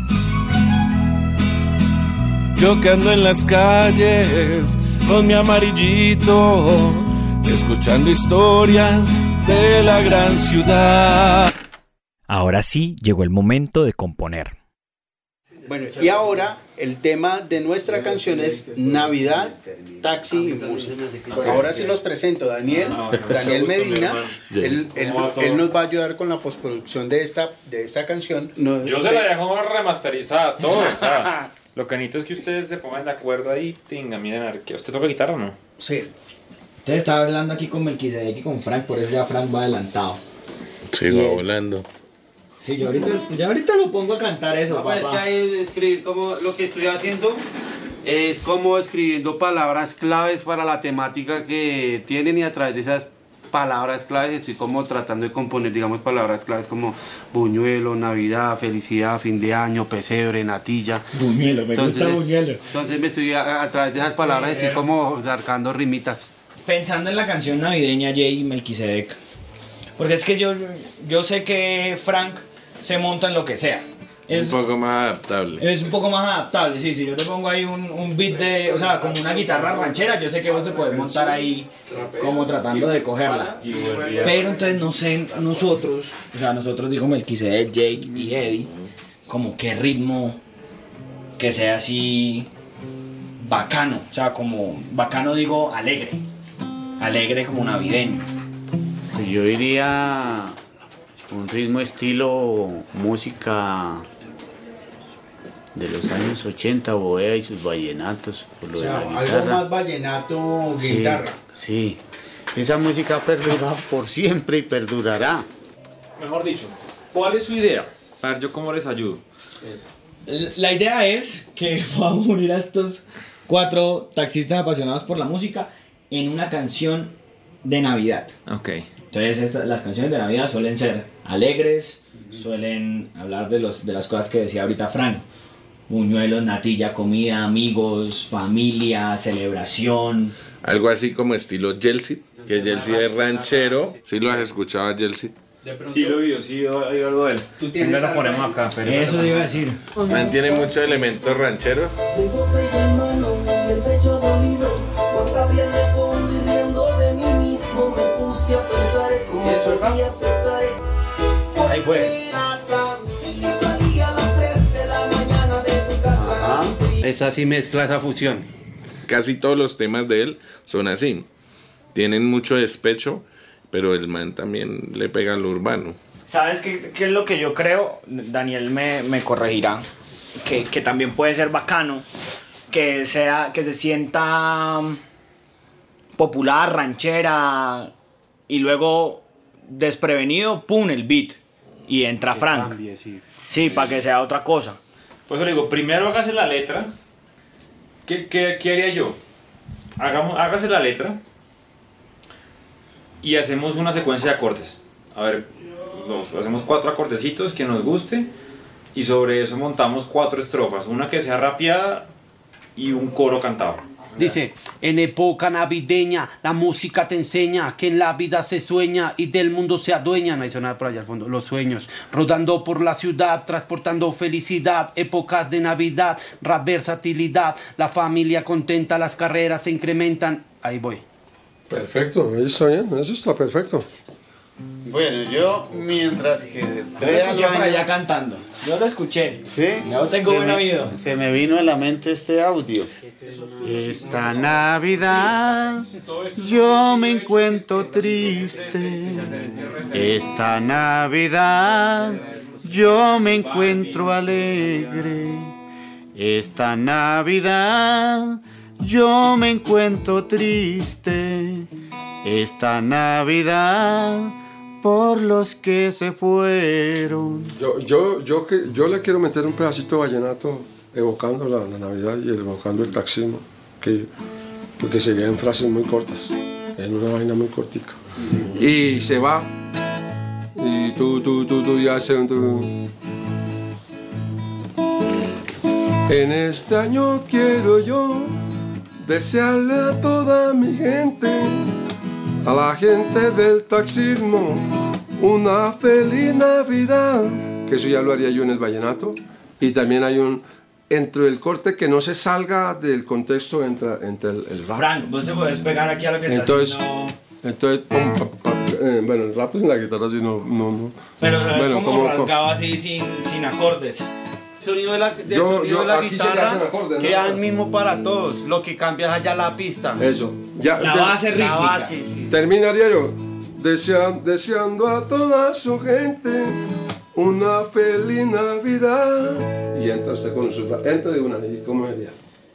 S6: Yo que ando en las calles con mi amarillito, escuchando historias de la gran ciudad.
S10: Ahora sí llegó el momento de componer.
S23: Bueno, y ahora el tema de nuestra canción es Navidad, Taxi y Música. Ahora sí los presento, Daniel, Daniel Medina, él, él, él nos va a ayudar con la postproducción de esta, de esta canción. Nos,
S3: Yo se la dejo remasterizada, todo. O sea, lo que necesito es que ustedes se pongan de acuerdo ahí. Tenga, miren, a ver, ¿que ¿usted toca guitarra o no?
S23: Sí.
S12: Usted estaba hablando aquí con Melquisedec y con Frank, por eso ya Frank va adelantado.
S5: Sigo
S12: Yes.
S5: volando.
S12: Sí, yo ahorita, ya ahorita lo pongo a cantar eso,
S11: Papá,
S12: papá.
S11: es que hay escribir como lo que estoy haciendo es como escribiendo palabras claves para la temática que tienen y a través de esas palabras claves estoy como tratando de componer, digamos, palabras claves como buñuelo, Navidad, felicidad, fin de año, pesebre, natilla.
S12: Buñuelo, me gusta buñuelo.
S11: Entonces me estoy a, a través de esas palabras estoy como sacando rimitas.
S12: Pensando en la canción navideña, Jay y Melquisedec. Porque es que yo, yo sé que Frank se monta en lo que sea. Es
S5: un poco más adaptable.
S12: Es un poco más adaptable, sí, sí. Yo te pongo ahí un, un beat de, o sea, como una guitarra ranchera, yo sé que vos te podés montar ahí como tratando de cogerla. Pero entonces no sé, nosotros, o sea, nosotros digo Melquisedec, Jake y Eddie, como qué ritmo que sea así bacano, o sea, como bacano digo alegre, alegre como navideño.
S17: Yo diría un ritmo estilo música de los años ochenta, Bohea y sus vallenatos, por lo
S23: O
S17: de
S23: sea,
S17: la
S23: algo
S17: guitarra.
S23: más vallenato,
S17: Sí,
S23: guitarra.
S17: sí, esa música perdura por siempre y perdurará.
S3: Mejor dicho, ¿cuál es su idea? A ver, ¿yo cómo les ayudo?
S12: La idea es que vamos a unir a estos cuatro taxistas apasionados por la música en una canción de Navidad.
S3: Ok.
S12: Entonces esta- las canciones de Navidad suelen ser alegres, suelen hablar de, los, de las cosas que decía ahorita Frank. Buñuelos, natilla, comida, amigos, familia, celebración.
S5: Algo así como estilo Yeltsin, que Yeltsin es ranchero. ¿Sí lo has escuchado a Yeltsin?
S3: Sí, lo he oído, sí, he oído algo de él.
S23: Tú
S3: Venga, lo ponemos acá. Pero
S12: Eso iba a decir.
S5: Mantiene muchos elementos rancheros.
S7: De botella en mano y el pecho dolido, Juan Gabriel de fondo y riendo de mí mismo, me puse a pensar en cómo podía aceptar.
S23: Ahí fue.
S7: Y que salía a las tres de la mañana de tu casa.
S11: Esa sí mezcla esa fusión.
S5: Casi todos los temas de él son así. Tienen mucho despecho, pero el man también le pega a lo urbano.
S12: ¿Sabes qué, qué es lo que yo creo? Daniel me, me corregirá. Que, que también puede ser bacano. Que, sea, que se sienta popular, ranchera. Y luego, desprevenido, pum, el beat. Y entra
S11: Que
S12: Frank.
S11: cambie, sí.
S12: Sí, para que sea otra cosa.
S3: Pues le digo, primero hágase la letra. ¿Qué, qué, qué haría yo? Hagamos, hágase la letra. y hacemos una secuencia de acordes. A ver, los, hacemos cuatro acordecitos que nos guste y sobre eso montamos cuatro estrofas, una que sea rapeada y un coro cantado.
S11: Dice, en época navideña la música te enseña que en la vida se sueña y del mundo se adueñan. Ahí suena por allá al fondo, los sueños. Rodando por la ciudad, transportando felicidad, épocas de Navidad, rap versatilidad, la familia contenta, las carreras se incrementan. Ahí voy.
S2: Perfecto, ahí está bien, eso está perfecto.
S17: Bueno, yo mientras que
S12: Yo lo escuché por allá cantando. Yo lo escuché.
S17: Sí.
S12: Yo tengo
S17: Se
S12: buen
S17: me-
S12: oído.
S17: Se me vino a la mente este audio. Esta Navidad yo me encuentro triste. Esta Navidad yo me encuentro alegre. Esta Navidad yo me encuentro triste. Esta Navidad por los que se fueron.
S2: Yo, yo, yo, que, yo le quiero meter un pedacito de vallenato evocando la, la Navidad y evocando el taxismo, que, porque sería en frases muy cortas, en una vaina muy cortica. Y se va, y tú, tú, tú, tú, ya se... Tú. En este año quiero yo desearle a toda mi gente, a la gente del taxismo, una feliz Navidad. Que eso ya lo haría yo en el vallenato. Y también hay un, entre el corte que no se salga del contexto entre, entre el, el rap.
S12: Frank, vos te puedes pegar aquí a lo que está
S2: Entonces,
S12: haciendo.
S2: entonces pum, pa, pa, eh, bueno, el rap en la guitarra sí no... no, no.
S12: Pero es
S2: Bueno,
S12: como,
S2: como-
S12: rasgado así sin, sin acordes.
S11: El sonido de la, del
S2: Yo-
S11: sonido
S2: yo
S11: de la
S2: aquí se le
S11: guitarra
S2: hacen acordes, ¿no?
S11: queda el mismo para todos. Lo que cambia es allá la pista.
S2: Eso. Ya,
S12: La
S2: te-
S12: base rítmica.
S11: La base, sí.
S2: Terminaría yo desean- deseando a toda su gente una feliz Navidad. Y entra usted con su... Entra de una y ¿cómo sería?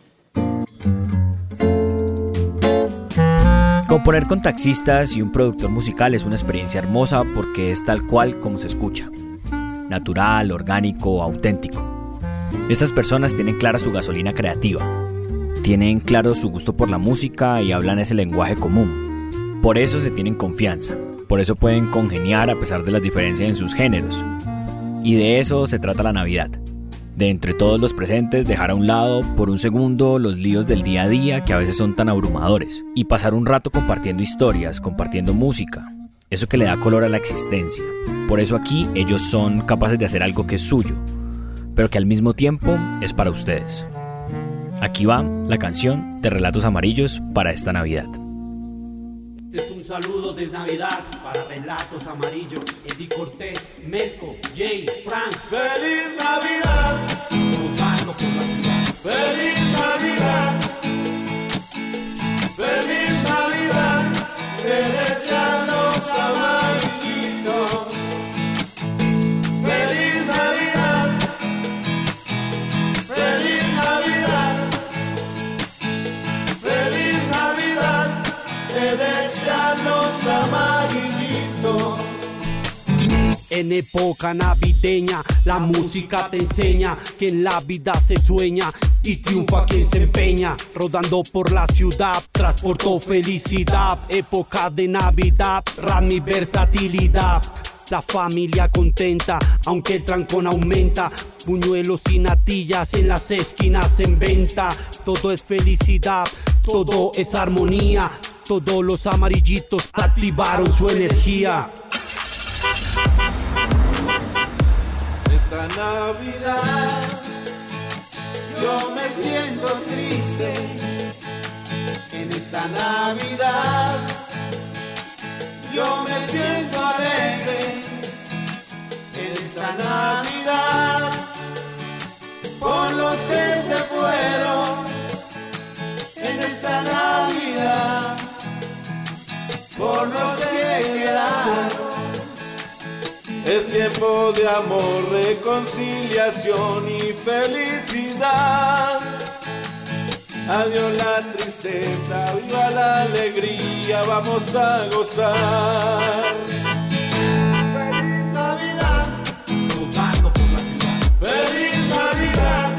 S10: Componer con taxistas y un productor musical es una experiencia hermosa porque es tal cual como se escucha. Natural, orgánico, auténtico. Estas personas tienen clara su gasolina creativa. Tienen claro su gusto por la música y hablan ese lenguaje común. Por eso se tienen confianza. Por eso pueden congeniar a pesar de las diferencias en sus géneros. Y de eso se trata la Navidad. De entre todos los presentes dejar a un lado por un segundo los líos del día a día que a veces son tan abrumadores y pasar un rato compartiendo historias, compartiendo música, eso que le da color a la existencia. Por eso aquí ellos son capaces de hacer algo que es suyo, pero que al mismo tiempo es para ustedes. Aquí va la canción de Relatos Amarillos para esta Navidad.
S11: Este es un saludo de Navidad para Relatos Amarillos. Eddie Cortés, Melco, Jay, Frank. ¡Feliz Navidad! Rodando por la ciudad. ¡Feliz Navidad! ¡Feliz Navidad! Te desean los amarillitos. ¡Feliz Navidad! ¡Feliz Navidad! ¡Feliz Navidad! Te desean los amarillitos. En época navideña, la música te enseña que en la vida se sueña y triunfa quien se empeña. Rodando por la ciudad, transportó felicidad. Época de Navidad, rap mi versatilidad. La familia contenta, aunque el trancón aumenta. Buñuelos y natillas en las esquinas en venta. Todo es felicidad, todo es armonía. Todos los amarillitos activaron su energía.
S6: Esta Navidad
S17: Yo me siento triste. En esta Navidad yo me siento alegre. En esta Navidad por los que se fueron. En esta Navidad por los que quedaron.
S6: es tiempo de amor, reconciliación y felicidad. Adiós la tristeza, viva la alegría, vamos a gozar.
S17: Feliz Navidad, rodando por la ciudad. Feliz Navidad,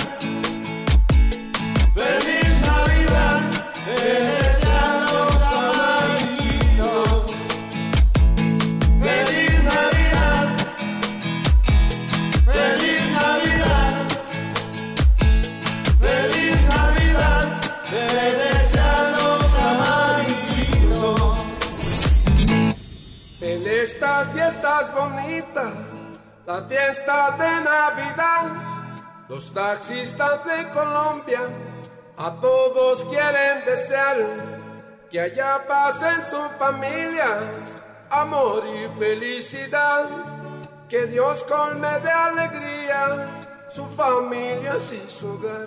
S17: feliz Navidad, te desean los amarillitos.
S4: fiestas bonitas, la fiesta de Navidad. Los taxistas de Colombia a todos quieren desear que allá pasen sus familias, amor y felicidad. Que Dios colme de alegría sus familias y su hogar.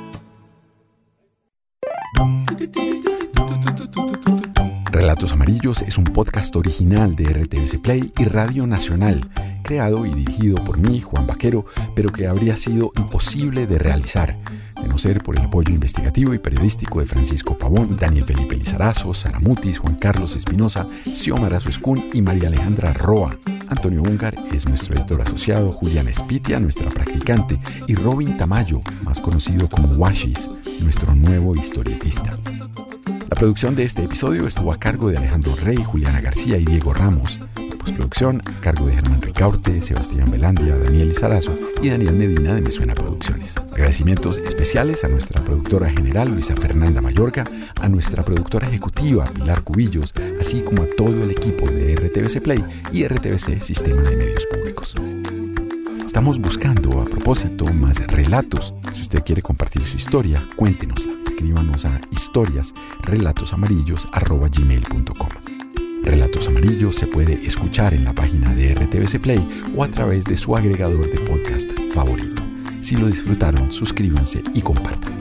S1: Relatos Amarillos es un podcast original de R T V C Play y Radio Nacional, creado y dirigido por mí, Juan Vaquero, pero que habría sido imposible de realizar, de no ser por el apoyo investigativo y periodístico de Francisco Pavón, Daniel Felipe Lizarazo, Sara Mutis, Juan Carlos Espinosa, Xiomara Suescún y María Alejandra Roa. Antonio Ungar es nuestro editor asociado, Juliana Espitia, nuestra practicante, y Robin Tamayo, más conocido como Washis, nuestro nuevo historietista. La producción de este episodio estuvo a cargo de Alejandro Rey, Juliana García y Diego Ramos. La postproducción a cargo de Germán Ricaurte, Sebastián Velandia, Daniel Lizarazo y Daniel Medina de Me Suena Producciones. Agradecimientos especiales a nuestra productora general Luisa Fernanda Mayorga, a nuestra productora ejecutiva Pilar Cubillos, así como a todo el equipo de R T V C Play y R T V C Sistema de Medios Públicos. Estamos buscando, a propósito, más relatos. Si usted quiere compartir su historia, cuéntenosla. Escríbanos a historias relatos amarillos arroba gmail punto com. Relatos Amarillos se puede escuchar en la página de R T V C Play o a través de su agregador de podcast favorito. Si lo disfrutaron, suscríbanse y compartan.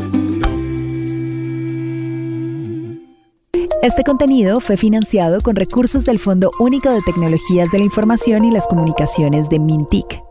S8: Este contenido fue financiado con recursos del Fondo Único de Tecnologías de la Información y las Comunicaciones de MINTIC.